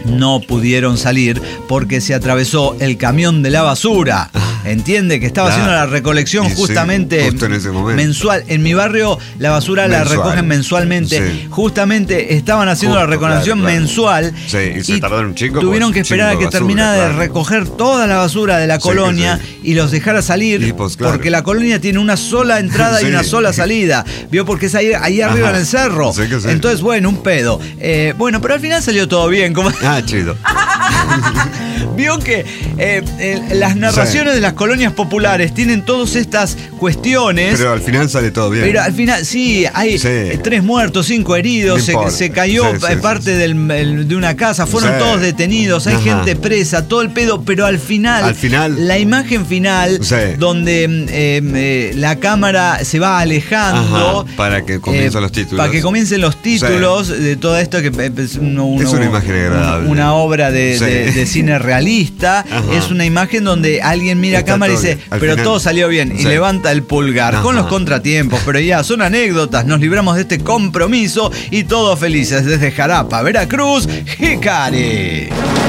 no pudieron salir porque se atravesó el camión de la basura. Entiende que estaba claro. haciendo la recolección y justamente sí, justo en ese momento. mensual. En mi barrio la basura Mensual. la recogen mensualmente. Sí. Justamente estaban haciendo justo, la recolección claro, claro. mensual. Sí, y se y tardaron un chico. Tuvieron que esperar a que basura, terminara claro. de recoger toda la basura de la sí, colonia sí. y los dejara salir. Pues, claro. Porque la colonia tiene una sola entrada sí. y una sola salida. ¿Vio? Porque es ahí, ahí arriba Ajá. en el cerro. Sí sí. Entonces, bueno, un pedo. Eh, bueno, pero al final salió todo bien. Como... Ah, chido. Vio que eh, eh, las narraciones sí. de las colonias populares tienen todas estas cuestiones. Pero al final sale todo bien. Pero al final, sí, hay sí. tres muertos, cinco heridos, se, se cayó sí, sí, parte sí. Del, el, de una casa, fueron sí. todos detenidos, hay Ajá. gente presa, todo el pedo, pero al final, al final la imagen final, sí. donde eh, eh, la cámara se va alejando. Ajá. Para que comiencen eh, los títulos. Para que comiencen los títulos sí. de todo esto, que es, uno, uno, es una imagen agradable. Una obra de, sí. de, de cine realista. Ajá. Es una imagen donde alguien mira a cámara y dice, pero final. todo salió bien, sí. y levanta el pulgar, Ajá. con los contratiempos, pero ya son anécdotas, nos libramos de este compromiso y todos felices desde Jarapa, Veracruz, Jicari.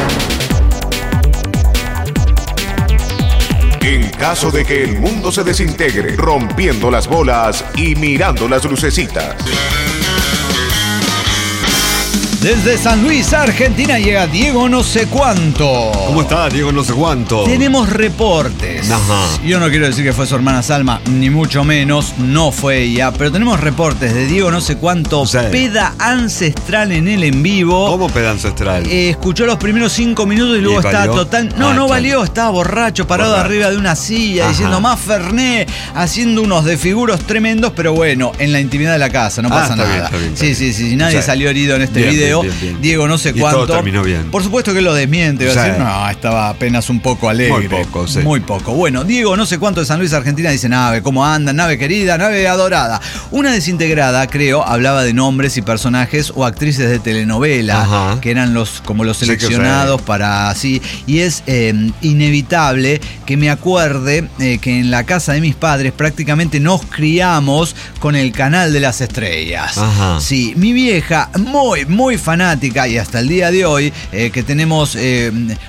En caso de que el mundo se desintegre, rompiendo las bolas y mirando las lucecitas. Desde San Luis, Argentina, llega Diego no sé cuánto. ¿Cómo está, Diego no sé cuánto? Tenemos reportes. Ajá. Yo no quiero decir que fue su hermana Salma, ni mucho menos, no fue ella, pero tenemos reportes de Diego no sé cuánto, sí. peda ancestral en el en vivo. ¿Cómo peda ancestral? Eh, escuchó los primeros cinco minutos y luego ¿Y está total... No, ah, no valió, estaba borracho, parado borracho. arriba de una silla, Ajá. diciendo más Fernet, haciendo unos desfiguros tremendos, pero bueno, en la intimidad de la casa, no pasa ah, está nada. Bien, está bien, está sí, sí, sí, sí, nadie sí. salió herido en este bien, video. Bien, bien, bien. Diego no sé y cuánto. Todo terminó bien. Por supuesto que lo desmiente, va sí. a decir, no, estaba apenas un poco alegre. Muy poco, sí. Muy poco. Bueno, Diego no sé cuánto de San Luis, Argentina, dice, nave, ¿cómo anda? Nave querida, nave adorada. Una desintegrada, creo, hablaba de nombres y personajes o actrices de telenovela, Ajá. que eran los como los seleccionados sí para así. Y es eh, inevitable que me acuerde eh, que en la casa de mis padres prácticamente nos criamos con el canal de las estrellas. Ajá. Sí, mi vieja, muy, muy fanática, y hasta el día de hoy, eh, que tenemos eh,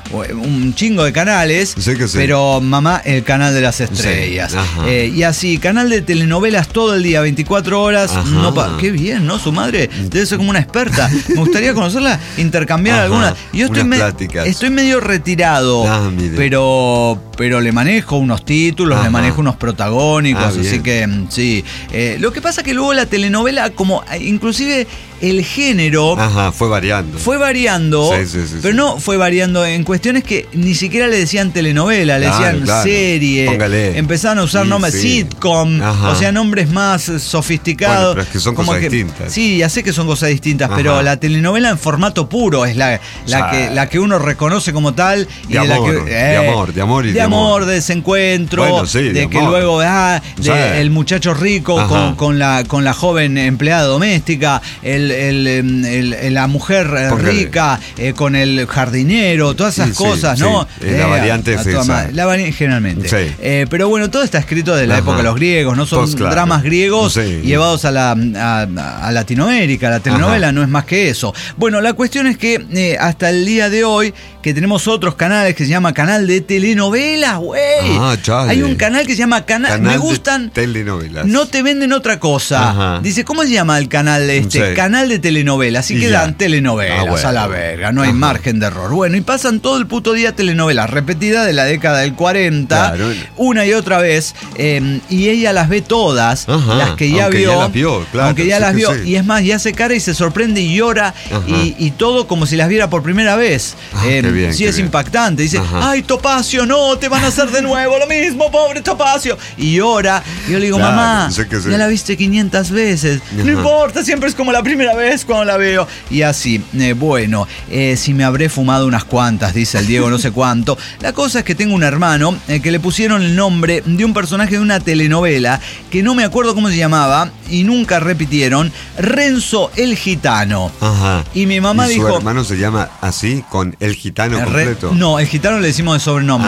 un chingo de canales, sí que sí. pero mamá, el canal de las estrellas. Sí. Eh, y así, canal de telenovelas todo el día, veinticuatro horas. No pa- Qué bien, ¿no? Su madre debe ser como una experta. Me gustaría conocerla, intercambiar algunas. Yo estoy, me- estoy medio retirado, ah, pero, pero le manejo unos títulos, Ajá. le manejo unos protagónicos, ah, así que sí. Eh, lo que pasa que luego la telenovela, como inclusive el género... Ajá, fue variando. Fue variando, sí, sí, sí, pero sí. no fue variando en cuestiones que ni siquiera le decían telenovela, le claro, decían claro. serie. Póngale. Empezaron a usar sí, nombres sí. sitcom, Ajá. o sea, nombres más sofisticados. Bueno, pero es que son como cosas que, distintas. Sí, ya sé que son cosas distintas, Ajá. pero la telenovela en formato puro es la, la, o sea, que, la que uno reconoce como tal. Y de, de, amor, la que, eh, de amor, de amor y de, de amor. De desencuentro, bueno, sí, de, de que luego ah, de sí. el muchacho rico con, con, la, con la joven empleada doméstica, el... el, el El, el, la mujer Póngale. rica eh, con el jardinero, todas esas sí, cosas, sí, ¿no? Sí. Eh, la variante es esa. La variante generalmente. Sí. Eh, pero bueno, todo está escrito de la Ajá. época de los griegos, ¿no? Son pues, claro. dramas griegos sí. llevados a, la, a, a Latinoamérica. La telenovela Ajá. no es más que eso. Bueno, la cuestión es que eh, hasta el día de hoy, que tenemos otros canales que se llama Canal de Telenovelas, güey. Ah, Hay un canal que se llama Canal... canal me gustan... de telenovelas. No te venden otra cosa. Ajá. Dice, ¿cómo se llama el canal de este? Sí. Canal de Telenovelas. Así que dan telenovelas ah, bueno. a la verga, no hay Ajá. margen de error. Bueno, y pasan todo el puto día telenovelas repetidas de la década del cuarenta, claro. una y otra vez, eh, y ella las ve todas, Ajá. las que ya aunque vio, ya las vio claro, aunque ya sí las vio, sí. y es más, ya se cara y se sorprende y llora, y, y todo como si las viera por primera vez. Ah, eh, qué bien, sí, qué es bien. impactante. Dice, Ajá. ay, Topacio, no, te van a hacer de nuevo lo mismo, pobre Topacio. Y llora. Y yo le digo, claro, mamá, sé que sí. ya la viste quinientas veces. Ajá. No importa, siempre es como la primera vez cuando la veo. Y así, eh, bueno, eh, si me habré fumado unas cuantas, dice el Diego no sé cuánto. La cosa es que tengo un hermano eh, que le pusieron el nombre de un personaje de una telenovela que no me acuerdo cómo se llamaba y nunca repitieron, Renzo el Gitano. Ajá. Y mi mamá ¿Y dijo... ¿Su hermano se llama así, con el gitano completo? Re, no, el gitano le decimos de sobrenombre, ah. porque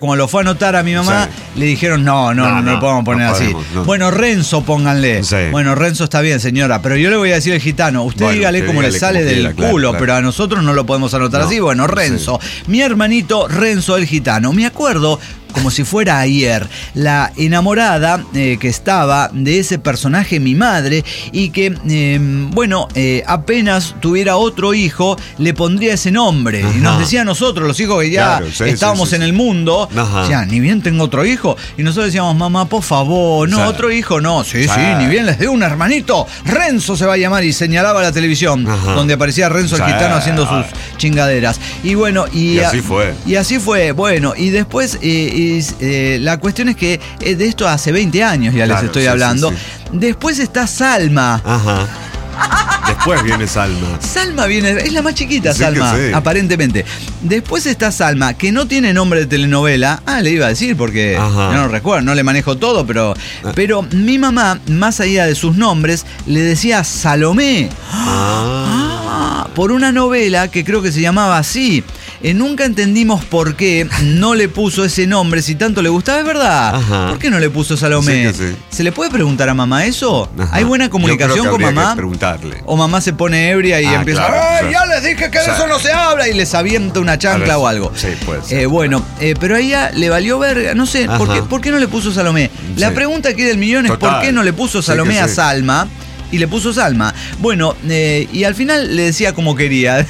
cuando lo fue a anotar a mi mamá, sí. le dijeron, no, no, no, no, no lo podemos poner no así. Podemos, no. Bueno, Renzo, pónganle. Sí. Bueno, Renzo está bien, señora, pero yo le voy a decir al gitano, usted bueno, dígale cómo le sale como del quiera, culo, claro, claro. pero a nosotros no lo podemos anotar no. así. Bueno, Renzo. Sí. Mi hermanito Renzo el gitano. Me acuerdo como si fuera ayer, la enamorada eh, que estaba de ese personaje, mi madre, y que, eh, bueno, eh, apenas tuviera otro hijo, le pondría ese nombre. Ajá. Y nos decía a nosotros, los hijos que ya claro, sí, estábamos sí, sí, en el mundo, ya, ni bien tengo otro hijo. Y nosotros decíamos, mamá, por favor, no, o sea, otro hijo, no. Sí, sí, sí, ni bien les dé un hermanito. Renzo se va a llamar, y señalaba la televisión, Ajá. donde aparecía Renzo el gitano haciendo sus chingaderas. Y bueno, y, y así fue. Y así fue, bueno, y después... Eh, Eh, la cuestión es que eh, de esto hace veinte años ya claro, les estoy sí, hablando. Sí, sí. Después está Salma. Ajá. Después viene Salma. Salma viene, es la más chiquita, sí Salma, sí. aparentemente. Después está Salma, que no tiene nombre de telenovela. Ah, le iba a decir porque Ajá. no lo recuerdo, no le manejo todo, pero, ah. pero mi mamá, más allá de sus nombres, le decía Salomé. Ah. Ah, por una novela que creo que se llamaba así. Eh, nunca entendimos por qué no le puso ese nombre si tanto le gustaba, es verdad. Ajá. ¿Por qué no le puso Salomé? Sí, sí. ¿Se le puede preguntar a mamá eso? Ajá. ¿Hay buena comunicación con mamá? Que preguntarle. O mamá se pone ebria y ah, empieza, claro, ¡ay, ya les dije que de eso no se habla! Y les avienta una chancla o algo. Sí, puede ser. Eh, bueno, eh, pero a ella le valió verga, no sé, ¿por qué, ¿por qué no le puso Salomé? Sí. La pregunta aquí del millón es Total. ¿por qué no le puso Salomé sí a sí. Salma? Y le puso Salma. Bueno, eh, y al final le decía como quería.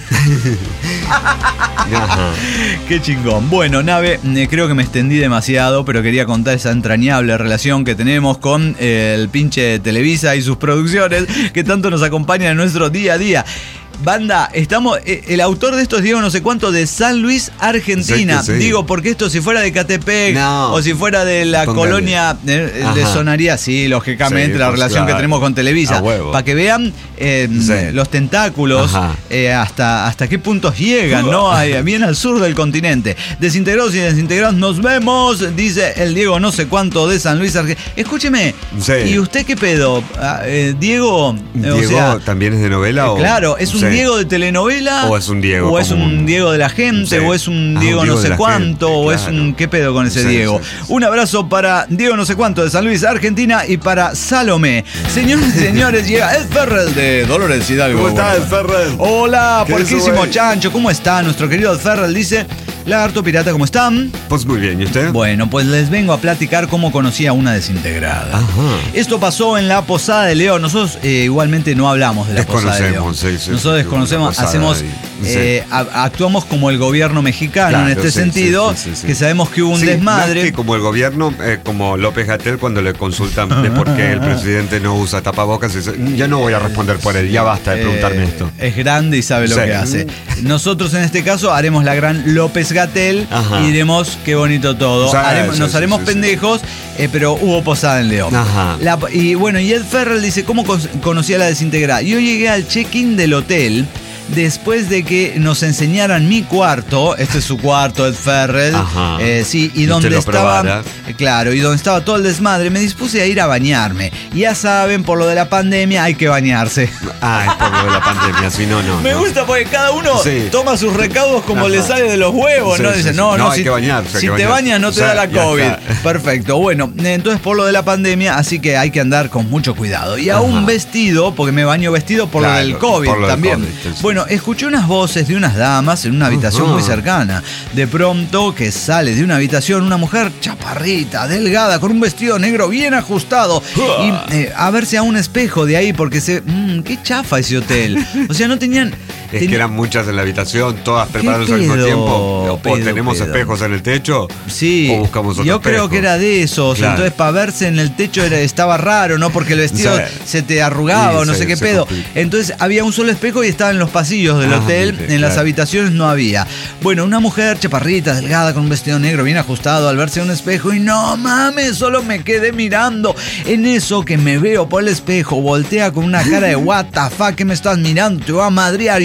Qué chingón. Bueno, Nave, eh, creo que me extendí demasiado, pero quería contar esa entrañable relación que tenemos con eh, el pinche Televisa y sus producciones que tanto nos acompañan en nuestro día a día. Banda, estamos. Eh, el autor de esto es Diego no sé cuánto de San Luis, Argentina. Sí, sí. Digo, porque esto si fuera de Catepec no. o si fuera de la Póngale. colonia, eh, le sonaría así, lógicamente, sí, la pues relación claro. que tenemos con Televisa. Para que vean eh, sí. los tentáculos, eh, hasta, hasta qué puntos llegan, ¿no? Ahí, bien al sur del continente. Desintegrados y desintegrados, nos vemos, dice el Diego no sé cuánto de San Luis, Argentina. Escúcheme, sí. ¿y usted qué pedo? Eh, Diego. Diego o sea, también es de novela eh, o. Claro, es un. ¿Un Diego de telenovela? ¿O es un Diego? ¿O es un, un Diego de la gente? Sí. ¿O es un Diego, ah, un Diego no sé cuánto? Gente, ¿O claro. es un qué pedo con ese sí, Diego? Sí, sí. Un abrazo para Diego no sé cuánto de San Luis, Argentina, y para Salomé. Señores y señores, llega Ed Ferrell de Dolores Hidalgo. ¿Cómo está Ed Ferrell? Hola, porquísimo chancho. ¿Cómo está nuestro querido Ed Ferrell? Dice... Lagarto Pirata, ¿cómo están? Pues muy bien, ¿y usted? Bueno, pues les vengo a platicar cómo conocí a una desintegrada. Ajá. Esto pasó en la Posada de León. Nosotros eh, igualmente no hablamos de la Posada de León. Sí, sí, Nosotros desconocemos, hacemos, y, eh, sí. a, actuamos como el gobierno mexicano claro, en este sí, sentido, sí, sí, sí, que sabemos que hubo un sí, desmadre. Más que como el gobierno, eh, como López-Gatell cuando le consultan de por qué el presidente no usa tapabocas, dice, ya no voy a responder por él, ya basta de preguntarme eh, esto. Es grande y sabe lo sí. que hace. Nosotros en este caso haremos la gran López Gatell y diremos qué bonito todo. O sea, haremos, sí, nos sí, haremos sí, pendejos, sí. Eh, pero hubo posada en León. La, y bueno, y Ed Ferrell dice, ¿cómo conocí a la desintegrada? Yo llegué al check-in del hotel después de que nos enseñaran mi cuarto. Este es su cuarto, Ed Ferrell. Eh, sí, y, y donde estaba. Eh, claro, y donde estaba todo el desmadre, me dispuse a ir a bañarme. Y ya saben, por lo de la pandemia hay que bañarse. Ah, es por lo de la pandemia, si no, no. Me no. gusta porque cada uno sí. toma sus recaudos como Ajá. le sale de los huevos, sí, ¿no? Dice, sí, no, no, no, si, hay que bañarse, si hay que te bañarse. bañas no te o sea, da la COVID. Perfecto. Bueno, entonces por lo de la pandemia, así que hay que andar con mucho cuidado. Y aún Ajá. vestido, porque me baño vestido por claro, lo del COVID por lo también. Del COVID, bueno, escuché unas voces de unas damas en una habitación uh-huh. muy cercana. De pronto que sale de una habitación una mujer chaparrita, delgada, con un vestido negro bien ajustado. Uh-huh. Y eh, a verse a un espejo de ahí porque se... Mmm, qué chafa ese hotel. O sea, no tenían... Es ten... que eran muchas en la habitación, todas preparadas al mismo tiempo. O pedo, tenemos pedo. espejos en el techo. Sí. O buscamos otro Yo espejo. creo que era de esos. Claro. Entonces, para verse en el techo era, estaba raro, ¿no? Porque el vestido sí. se te arrugaba sí, o no sí, sé qué pedo. Complica. Entonces, había un solo espejo y estaba en los pasillos del ah, hotel. En claro. las habitaciones no había. Bueno, una mujer chaparrita, delgada, con un vestido negro bien ajustado, al verse en un espejo. Y no mames, solo me quedé mirando. En eso que me veo por el espejo, voltea con una cara de what the fuck, ¿qué me estás mirando? Te voy a madrear. Yo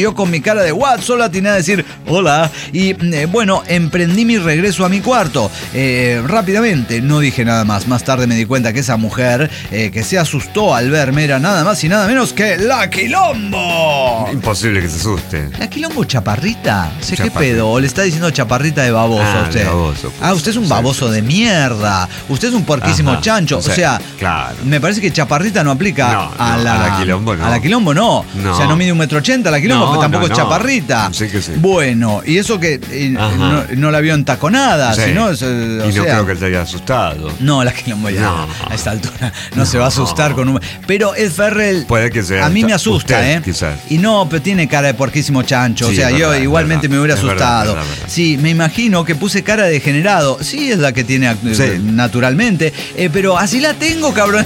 vio con mi cara de what, solo atiné a decir hola. Y eh, bueno, emprendí mi regreso a mi cuarto. Eh, rápidamente, no dije nada más. Más tarde me di cuenta que esa mujer eh, que se asustó al verme era nada más y nada menos que la Quilombo. Imposible que se asuste. ¿La Quilombo chaparrita? No sé qué Chaparrita. pedo. ¿O le está diciendo chaparrita de baboso Ah, a usted? de baboso, pues. Ah, usted es un baboso de mierda. Usted es un porquísimo Ajá. chancho. O O sea, sea, claro. me parece que chaparrita no aplica No, a, no, la, a la Quilombo no. A la Quilombo no. No. O sea, no mide un metro ochenta la Quilombo, No, pero tampoco no, es no. chaparrita. Sí que sí. Bueno, y eso que eh, no, no la vio entaconada, Sí. sino, es, eh, o Y no sea, creo que él te haya asustado. no, la Quilombo ya No. a esta altura no, se va a asustar con un... Pero Ed Ferrell Puede que sea a mí me asusta, usted, ¿eh? quizás. Y no, pero tiene cara de porquísimo chancho. Sí, o sea, es yo verdad, es igualmente verdad. me hubiera Es verdad, asustado. es verdad, es verdad. Sí, me imagino que puse cara de degenerado. Sí, es la que tiene act- Sí. naturalmente. Eh, pero así la tengo, cabrón.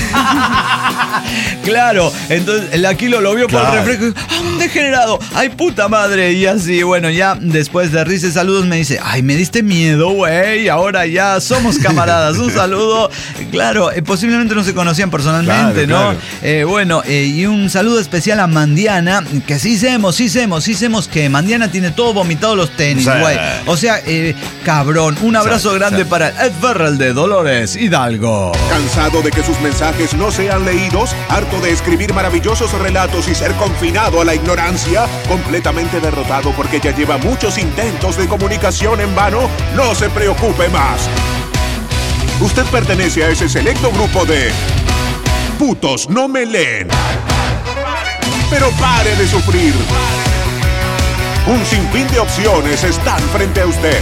Claro, entonces el Aquilo lo vio Claro. por el reflejo. ¡Ah, un degenerado! ¡Ay, puta madre! Y así, bueno, ya después de risas y saludos me dice, ¡ay, me diste miedo, güey! Ahora ya somos camaradas. Un saludo. Claro, eh, posiblemente no se conocían personalmente, Claro, ¿no? claro. Eh, bueno, eh, y un saludo especial a Mandiana, que sí semos, sí semos, sí semos que Mandiana tiene todo vomitado los tenis, Sí. güey. O sea, eh, cabrón, un abrazo Sí, grande sí. para Ed Ferrell de Dolores Hidalgo. ¿Cansado de que sus mensajes no sean leídos? ¿Harto de escribir maravillosos relatos y ser confinado a la ignorancia? ¿Completamente derrotado porque ya lleva muchos intentos de comunicación en vano? No se preocupe más. Usted pertenece a ese selecto grupo de putos no me leen. Pero pare de sufrir. Un sinfín de opciones están frente a usted.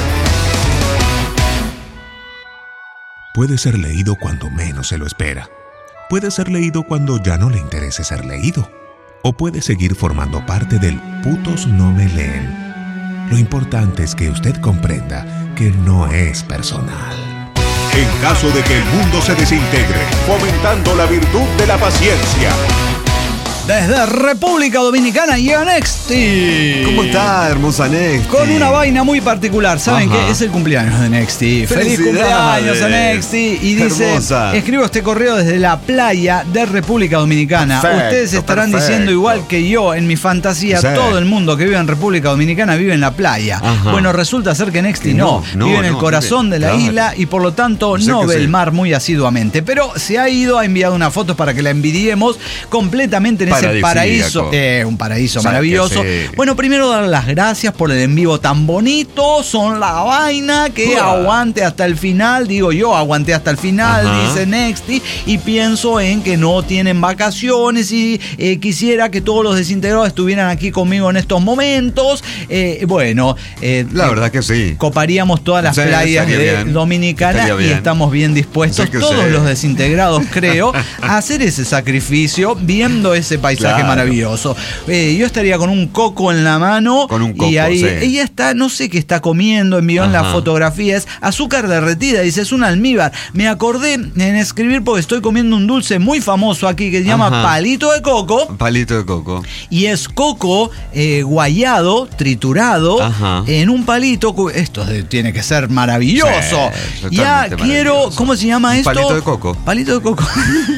Puede ser leído cuando menos se lo espera. Puede ser leído cuando ya no le interese ser leído. O puede seguir formando parte del putos no me leen. Lo importante es que usted comprenda que no es personal. En caso de que el mundo se desintegre, fomentando la virtud de la paciencia. Desde República Dominicana llega Nexty. ¿Cómo está, hermosa Nexty? Con una vaina muy particular. ¿Saben Ajá. qué? Es el cumpleaños de Nexty. ¡Feliz cumpleaños a Nexty! Y dice, Hermosa. escribo este correo desde la playa de República Dominicana. Perfecto, Ustedes estarán perfecto. diciendo igual que yo en mi fantasía, Sí. todo el mundo que vive en República Dominicana vive en la playa. Ajá. Bueno, resulta ser que Nexty no, No, no, vive en el no, corazón vive- de la claro. isla y por lo tanto Sé no que ve sí. el mar muy asiduamente. Pero se ha ido, ha enviado unas fotos para que la envidiemos completamente en ese Paradisíaco. paraíso. Eh, un paraíso Sabe maravilloso. que sí. Bueno, primero dar las gracias por el en vivo tan bonito. Son la vaina que Uah. aguante hasta el final. Digo yo, aguanté hasta el final, Ajá. dice Nexty. Y pienso en que no tienen vacaciones y eh, quisiera que todos los desintegrados estuvieran aquí conmigo en estos momentos. Eh, bueno, eh, La eh, verdad que sí. coparíamos todas las Sí, playas estaría de bien. Dominicana Estaría y bien. estamos bien dispuestos, Sí que todos sí. los desintegrados, creo, a hacer ese sacrificio viendo ese paisaje Claro. maravilloso. Eh, yo estaría con un coco en la mano. Con un coco, y ahí sí. ella está, no sé qué está comiendo, envió en la Ajá. fotografía, es azúcar derretida, dice, es un almíbar. Me acordé en escribir porque estoy comiendo un dulce muy famoso aquí que se llama Ajá. palito de coco. Palito de coco. Y es coco eh, guayado, triturado, Ajá. en un palito. cu- Esto de- tiene que ser maravilloso. Sí, ya totalmente quiero, maravilloso. ¿cómo se llama Un esto? palito de coco. Palito de coco.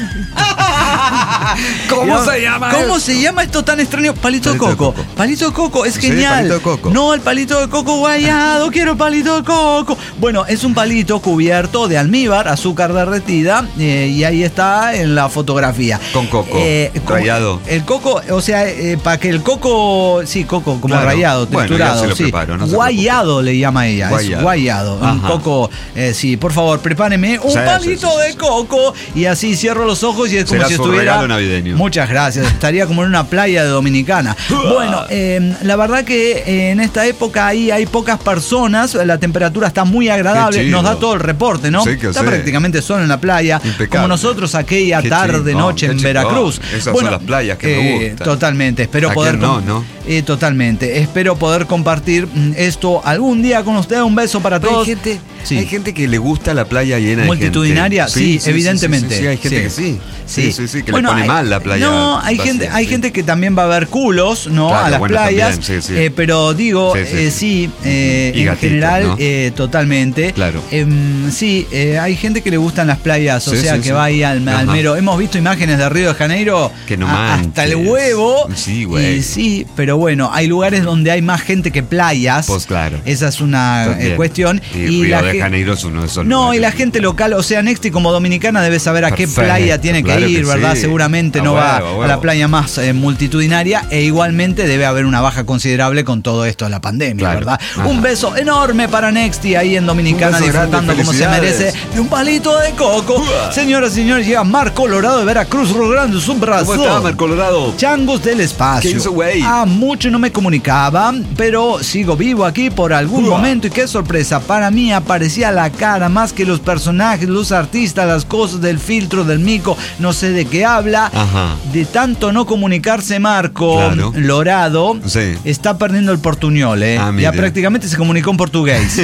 ¿Cómo se llama ¿Cómo eso? se llama esto tan extraño? Palito, de, Palito de coco. coco. Palito de coco, es Sí, genial. palito de coco. No, el palito de coco guayado, quiero el palito de coco. Bueno, es un palito cubierto de almíbar, azúcar derretida, eh, y ahí está en la fotografía. Con coco, como- rallado. El coco, o sea, eh, para que el coco, sí, coco, como Claro. rallado, Bueno, triturado, ya se lo sí. preparo, no se guayado le llama ella, es Guayado. guayado. Un Ajá. coco, eh, sí, por favor, prepáreme un Sí, sí, palito sí, sí, de sí. coco y así cierro los ojos y es como Será si su estuviera. regalo navideño. Muchas gracias, estaría como en una playa de Dominicana. Bueno, eh, la verdad que eh, en esta época ahí hay pocas personas, la temperatura está muy agradable, Qué chido. nos da todo el reporte, ¿no? Sí que está sí. prácticamente solo en la playa, Impecable. como nosotros aquella Qué tarde, chingón, noche qué en chingón. Veracruz. Esas son las playas que me eh, gustan. Totalmente, espero ¿A poder quién no, com- no? Eh, totalmente, espero poder compartir mm, esto algún día con ustedes. Un beso para Pero hay todos. gente- Sí. Hay gente que le gusta la playa llena de multitudinaria, gente. sí, sí, evidentemente. Sí, sí, sí, hay gente sí. que sí. Sí, sí, sí, sí que bueno, le pone hay, mal la playa. No, hay vacía, gente, hay sí. gente que también va a ver culos, ¿no? Claro, a las bueno, playas. también, sí, sí. Eh, pero digo, sí, sí, eh, sí eh, en gatitos, general, ¿no? eh, totalmente. Claro. Eh, sí, eh, hay gente que le gustan las playas, o Sí, sea, sí, que sí. va ahí al, al mero. Hemos visto imágenes de Río de Janeiro que no a, hasta el huevo. Sí, güey. Y sí, pero bueno, hay lugares donde hay más gente que playas. Pues claro. Esa es una eh, cuestión. Y, y Río la de ge- Janeiro es uno de esos No, lugares. y la gente local, o sea, Nexti como dominicana debe saber a Perfecto, qué playa tiene claro que ir, que ¿verdad? sí. Seguramente A no huevo, va a huevo. a la playa más eh, multitudinaria e igualmente debe haber una baja considerable con todo esto de la pandemia, Claro. ¿verdad? Ajá. Un beso enorme para Nexti ahí en Dominicana Un beso grande, disfrutando como se felicidades. merece de un palito de coco. Uah. Señoras y señores, llega Mar Colorado de Veracruz, Río Grande do Sul, Brasil. ¿Cómo está, Mar Colorado? Changos del espacio. ¿Qué hizo, güey? Ah, mucho no me comunicaba, pero sigo vivo aquí por algún Uah. momento y qué sorpresa. Para mí aparecía la cara más que los personajes, los artistas, las cosas del filtro, del mico, no sé de qué habla. Ajá. De tanto no comunicarse Marco Claro. Lorado, Sí. está perdiendo el portuñol, ¿eh? Ah, ya mire. prácticamente se comunicó en portugués.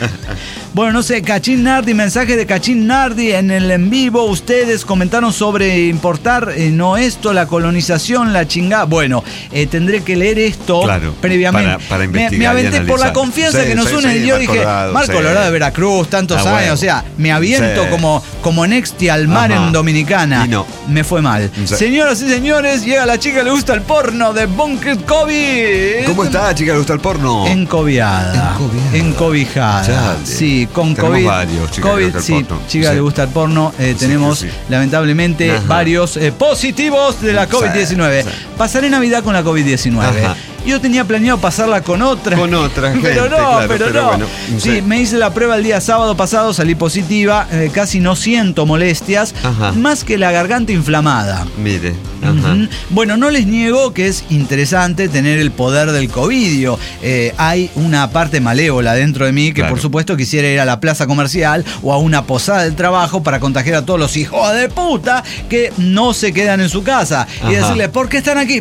Bueno, no sé, Cachín Nardi, mensaje de Cachín Nardi en el en vivo. Ustedes comentaron sobre importar, eh, no esto, la colonización, la chingada. Bueno, eh, tendré que leer esto Claro, previamente. para- para Me- me, investigar y aventé por la analizar. confianza Sí, que nos sí, une. sí, y yo Mar dije, Colorado, Mar sí. Colorado de Veracruz, tantos Ah, años. huevo. O sea, me aviento Sí. como, como Nexti al mar Ajá. en Dominicana. Y no. Me fue mal. Sí. Señoras y señores, llega la chica que le gusta el porno de Bunked COVID. ¿Cómo está, chica? ¿Le gusta el porno? Encobiada. Encobiada. Encobijada. Chale. Sí, con Tenemos COVID. varios, chica, COVID, le gusta el sí, porno. chica Sí. le gusta el porno. Eh, Sí, tenemos, sí, sí. lamentablemente, Ajá. varios eh, positivos de la COVID diecinueve. Sí, sí. Pasaré Navidad con la COVID diecinueve. Ajá. Yo tenía planeado pasarla con otra. Con otra gente, Pero no, claro, pero, pero no. bueno, sí, sí. me hice la prueba el día sábado pasado, salí positiva. eh, casi no siento molestias. Ajá. Más que la garganta inflamada. Mire. Ajá. Ujú. Bueno, no les niego que es interesante tener el poder del covidio. Eh, hay una parte malévola dentro de mí que Claro. por supuesto quisiera ir a la plaza comercial o a una posada del trabajo para contagiar a todos los hijos de puta que no se quedan en su casa y Ajá. decirles, ¿por qué están aquí?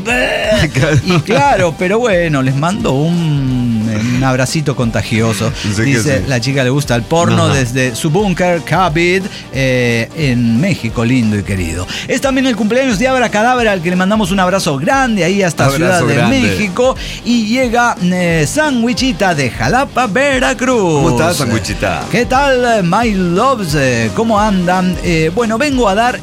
Y claro, pero bueno, les mando un, un abracito contagioso. Sí que Dice, sí. la chica le gusta el porno Ajá. desde su búnker, COVID, eh, en México, lindo y querido. Es también el cumpleaños de Abra Cadabra, al que le mandamos un abrazo grande ahí hasta Abrazo Ciudad de grande. México. Y llega eh, Sandwichita de Jalapa, Veracruz. ¿Cómo estás, Sandwichita? ¿Qué tal, my loves? Eh, ¿Cómo andan? Eh, bueno, vengo a dar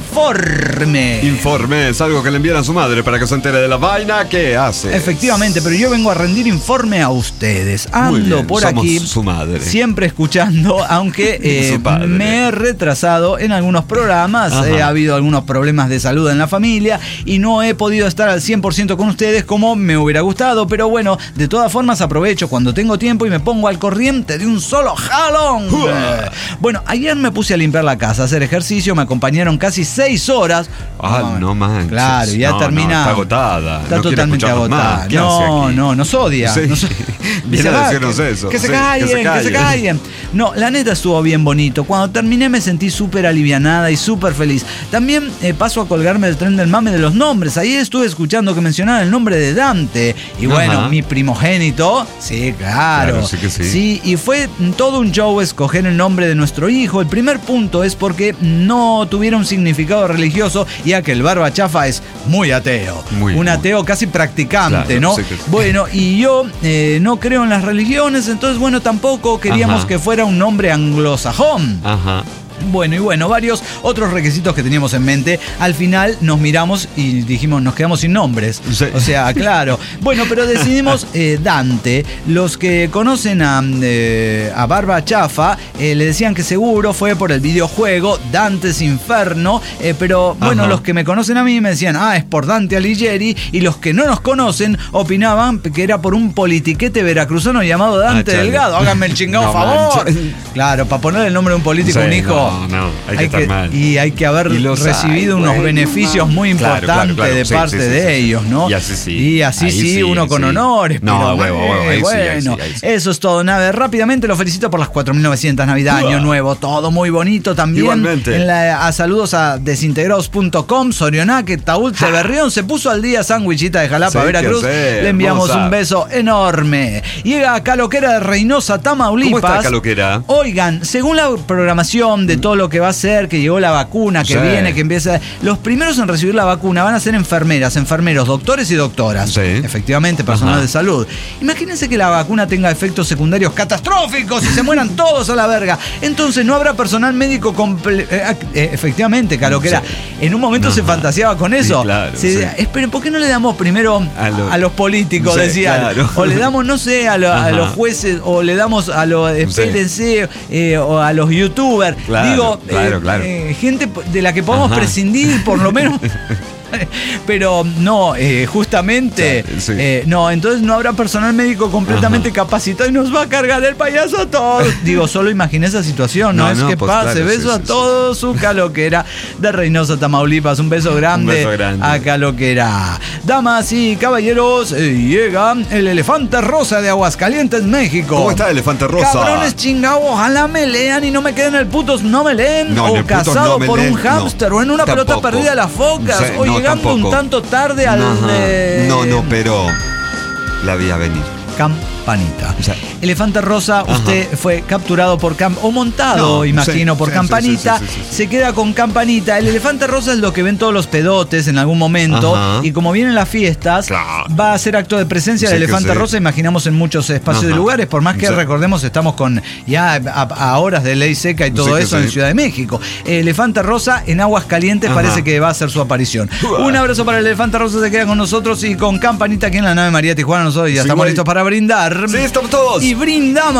informe. Informe, es algo que le envían a su madre para que se entere de la vaina que hace. Efectivamente, pero yo vengo a rendir informe a ustedes. Muy Ando bien, por somos aquí, su madre. siempre escuchando, aunque eh, Su padre. me he retrasado en algunos programas. Ajá. Eh, ha habido algunos problemas de salud en la familia y no he podido estar al cien por ciento con ustedes como me hubiera gustado. Pero bueno, de todas formas aprovecho cuando tengo tiempo y me pongo al corriente de un solo jalón. Eh, bueno, ayer me puse a limpiar la casa, a hacer ejercicio, me acompañaron casi seis horas. Ah, no manches. Claro, ya No, termina. no, está agotada. Está No quiere totalmente escucharnos agotada. más. ¿Qué hace No, aquí? no, nos odia. Sí. Nos- Viene Se a va, decirnos que- eso. Que se Sí, callen, que se callen. No, la neta estuvo bien bonito. Cuando terminé me sentí súper alivianada y súper feliz. También eh, paso a colgarme del tren del mame de los nombres. Ahí estuve escuchando que mencionaban el nombre de Dante. Y bueno, Ajá. mi primogénito. Sí, claro. Claro, sí que sí. Sí, y fue todo un show escoger el nombre de nuestro hijo. El primer punto es porque no tuviera un significado religioso, ya que el Barba Chafa es muy ateo. Muy, un muy. ateo casi practicante, Claro, ¿no? sí que sí. Bueno, y yo eh, no creo en las religiones, entonces, bueno, tampoco queríamos Ajá. que fuera un nombre anglosajón. Ajá. Bueno, y bueno, varios otros requisitos que teníamos en mente. Al final nos miramos y dijimos, nos quedamos sin nombres. Sí. O sea, claro. Bueno, pero decidimos eh, Dante. Los que conocen a, eh, a Barba Chafa eh, le decían que seguro fue por el videojuego Dante's Inferno. Eh, pero bueno, Ajá. los que me conocen a mí me decían, ah, es por Dante Alighieri. Y los que no nos conocen opinaban que era por un politiquete veracruzano llamado Dante Ah, chale. Delgado. Háganme el chingado No favor. manches. Claro, para ponerle el nombre de un político a un Sí, hijo. no, No, no, hay que hay estar que, mal. Y hay que haber recibido hay, unos bueno, beneficios muy importantes claro, claro, claro. de sí, parte sí, sí, de sí, ellos, ¿no? Y así sí. Y así sí, sí, uno con sí. honores. No, pero huevo, huevo, ahí bueno, sí, ahí sí, ahí sí. Eso es todo. Nada, rápidamente lo felicito por las cuatro mil novecientas Navidad, Año Nuevo, todo muy bonito también. Igualmente. En la, a saludos a desintegrados punto com, Sorionaque, Taúl, Berrión, se puso al día Sandwichita de Jalapa, sí, Veracruz. Le enviamos hermosa. un beso enorme. Llega a Caloquera de Reynosa, Tamaulipas. ¿Cómo está Caloquera? Oigan, según la programación de todo lo que va a ser, que llegó la vacuna, que sí. viene, que empieza. Los primeros en recibir la vacuna van a ser enfermeras, enfermeros, doctores y doctoras. Sí. Efectivamente, personal Ajá. de salud. Imagínense que la vacuna tenga efectos secundarios catastróficos y se mueran todos a la verga. Entonces no habrá personal médico comple- eh, eh, efectivamente, Caloquera. Sí. En un momento Ajá. se fantaseaba con eso. Sí, claro, se, sí. Esperen, ¿por qué no le damos primero a, lo, a los políticos, sí, decían? Claro. O le damos, no sé, a, lo, a los jueces, o le damos a los, espérense, sí. eh, o a los youtubers. Claro, Digo, claro, eh, claro. Eh, gente de la que podamos Ajá. prescindir, por lo menos. Pero no, eh, justamente sí, sí. Eh, no, entonces no habrá personal médico completamente Ajá. capacitado y nos va a cargar el payaso a todos. Digo, solo imaginé esa situación, no, no es no, que pues pase. Claro, beso sí, a sí, todos, sí. su Caloquera de Reynosa, Tamaulipas. Un beso grande, Un beso grande. a Caloquera. Damas y caballeros, eh, llega el elefante rosa de Aguascalientes, México. ¿Cómo está el elefante rosa? Cabrones chingados, ojalá me lean y no me queden el putos, no me leen. No, o casado no por leen, un hámster, no. o en una Tampoco. pelota perdida de las focas. Sí, o no, llegando tampoco. un tanto tarde al... Eh... No, no, pero la vi a venir. Campanita. O sea, Elefante rosa, Ajá. usted fue capturado por Cam o montado, no, imagino, sí, por sí, Campanita. Sí, sí, sí, sí, sí. Se queda con Campanita. El elefante rosa es lo que ven todos los pedotes en algún momento. Ajá. Y como vienen las fiestas, claro. va a ser acto de presencia sí, del elefante sí. rosa, imaginamos en muchos espacios Ajá. de lugares, por más que sí. recordemos, estamos con ya a, a horas de ley seca y todo sí, eso sí. en Ciudad de México. Elefante rosa en Aguascalientes Ajá. parece que va a hacer su aparición. Uah. Un abrazo para el elefante rosa, se queda con nosotros y con Campanita aquí en la nave María Tijuana. Nosotros ya sí, estamos güey. listos para brindar. Sí, estamos todos. Y brindamos.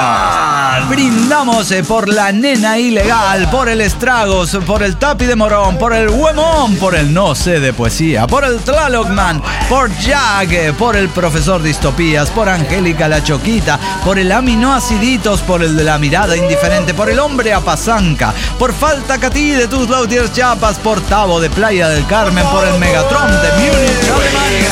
Ah. Brindamos eh, por la nena ilegal, por el Estragos, por el Tapi de Morón, por el Huemón, por el No sé de poesía, por el Tlalocman, por Jack, eh, por el profesor Distopías, por Angélica la Choquita, por el Aminoaciditos, por el de la mirada indiferente, por el hombre Apazanca, por Falta Catí de tus Lautiers Chiapas, por Tavo de Playa del Carmen, por el Megatron de Múnich, Alemania.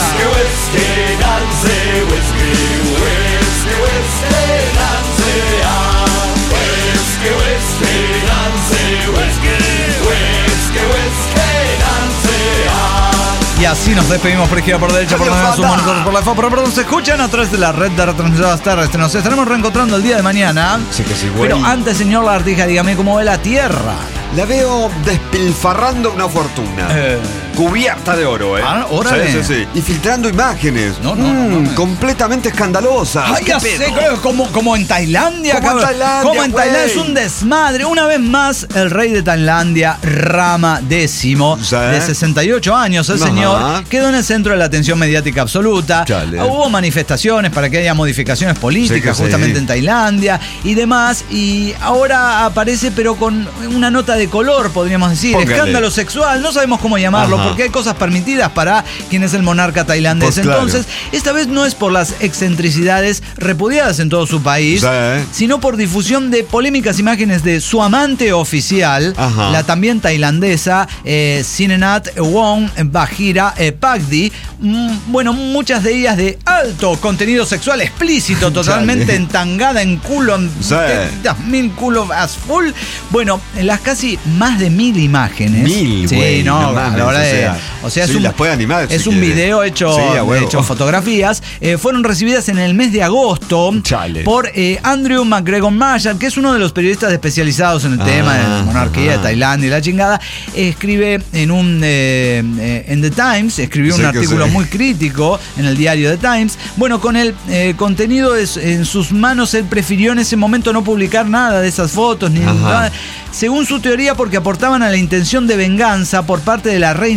Y así nos despedimos por izquierda, por derecha, por la sus monitores, por la F A, por perdón, se escuchan a través de la red de retransmisoras terrestres. Nos estaremos reencontrando el día de mañana. Sí que sí, güey. Pero antes, señor Lagartija, dígame cómo ve la Tierra. La veo despilfarrando una fortuna. Eh. Cubierta de oro, ¿eh? Ah, órale. Sí, sí, sí. Y filtrando imágenes. No, no, mm, no, no. Completamente escandalosas. Ay, ya sé, creo, como, como en Tailandia, como cabrón. en Tailandia, Como en Tailandia, es un desmadre. Una vez más, el rey de Tailandia, Rama X, ¿sí? de sesenta y ocho años, el Ajá. señor, quedó en el centro de la atención mediática absoluta. Chale. Hubo manifestaciones para que haya modificaciones políticas, sí, justamente sí. en Tailandia y demás. Y ahora aparece, pero con una nota de color, podríamos decir. Póngale. Escándalo sexual, no sabemos cómo llamarlo, Ajá. porque hay cosas permitidas para quien es el monarca tailandés. Pues claro. Entonces, esta vez no es por las excentricidades repudiadas en todo su país, sí. sino por difusión de polémicas imágenes de su amante oficial, Ajá. la también tailandesa eh, Sinenat Wong Bajira eh, Pagdi. Mm, bueno, muchas de ellas de alto contenido sexual explícito, totalmente entangada en culo, en sí. mil culo as full. Bueno, las casi más de mil imágenes. Mil, sí, wey, no, no mames, a la hora de, o sea, o sea, sí, es un, las puede animar, es si un quiere. video hecho, sí, hecho fotografías. Eh, fueron recibidas en el mes de agosto Chale. por eh, Andrew McGregor Marshall, que es uno de los periodistas especializados en el ah, tema de la monarquía ah. de Tailandia y la chingada. Eh, escribe en un eh, eh, en The Times, escribió sí, un artículo sí. muy crítico en el diario The Times. Bueno, con el eh, contenido es, en sus manos, él prefirió en ese momento no publicar nada de esas fotos ni nada. Según su teoría, porque aportaban a la intención de venganza por parte de la reina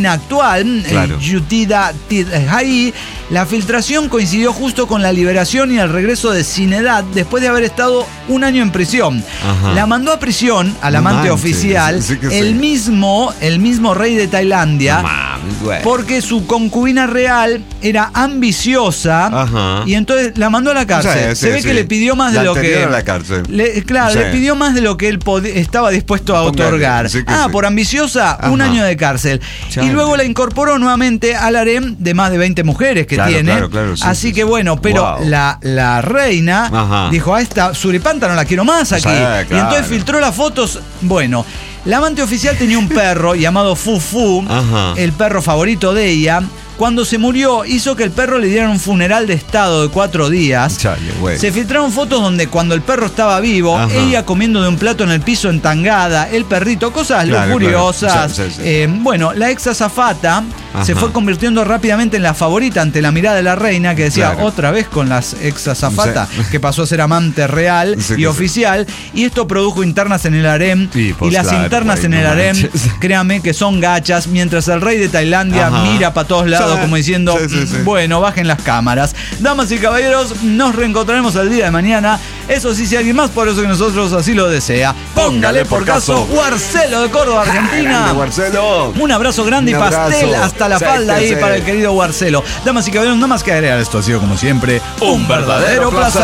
reina actual, Claro. Yutida Tidjai. La filtración coincidió justo con la liberación y el regreso de Zinedad después de haber estado un año en prisión. Ajá. La mandó a prisión al amante Manche, oficial, sí que el sí. mismo, el mismo rey de Tailandia, Mames, güey. porque su concubina real era ambiciosa. Ajá. Y entonces la mandó a la cárcel. Sí, sí, Se ve sí. que le pidió más de La lo que anterior a la cárcel. le- claro, Sí. le pidió más de lo que él pod- estaba dispuesto a Póngale, otorgar. sí que ah, sí. por ambiciosa, un Ajá. año de cárcel. Chale. Y luego la incorporó nuevamente al harem de más de veinte mujeres que Claro, tiene. claro, claro, sí, Así sí, que sí. bueno, pero Wow. la, la reina Ajá. dijo, a esta suripanta no la quiero más aquí. Sí, Y claro. entonces filtró las fotos. Bueno, la amante oficial tenía un perro llamado Fufu, Ajá. el perro favorito de ella. Cuando se murió, hizo que el perro le diera un funeral de estado de cuatro días. Chale, güey. Se filtraron fotos donde cuando el perro estaba vivo, Ajá. ella comiendo de un plato en el piso entangada, el perrito, cosas Claro, lujuriosas. claro. Sí, sí, sí. Eh, bueno, la ex azafata se Ajá. fue convirtiendo rápidamente en la favorita ante la mirada de la reina, que decía, Claro. otra vez con las ex azafata, Sí. que pasó a ser amante real Sí, y que sí. oficial. Y esto produjo internas en el harem. Sí, pues y las claro, internas güey, en el no harem, manches. créame que son gachas, mientras el rey de Tailandia Ajá. mira para todos lados Sí. como diciendo, Sí, sí, sí. bueno, bajen las cámaras. Damas y caballeros, nos reencontraremos el día de mañana. Eso sí, si alguien más, por eso que nosotros así lo desea. Póngale por caso, Guarcelo de Córdoba, Argentina. Grande, Marcelo. Un abrazo grande Un y pastel abrazo. hasta la Sí, falda sí, ahí sí. para el querido Guarcelo. Damas y caballeros, nada más que agregar, esto ha sido como siempre un verdadero placer.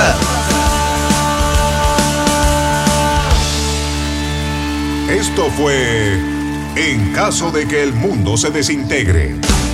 Esto fue En caso de que el mundo se desintegre.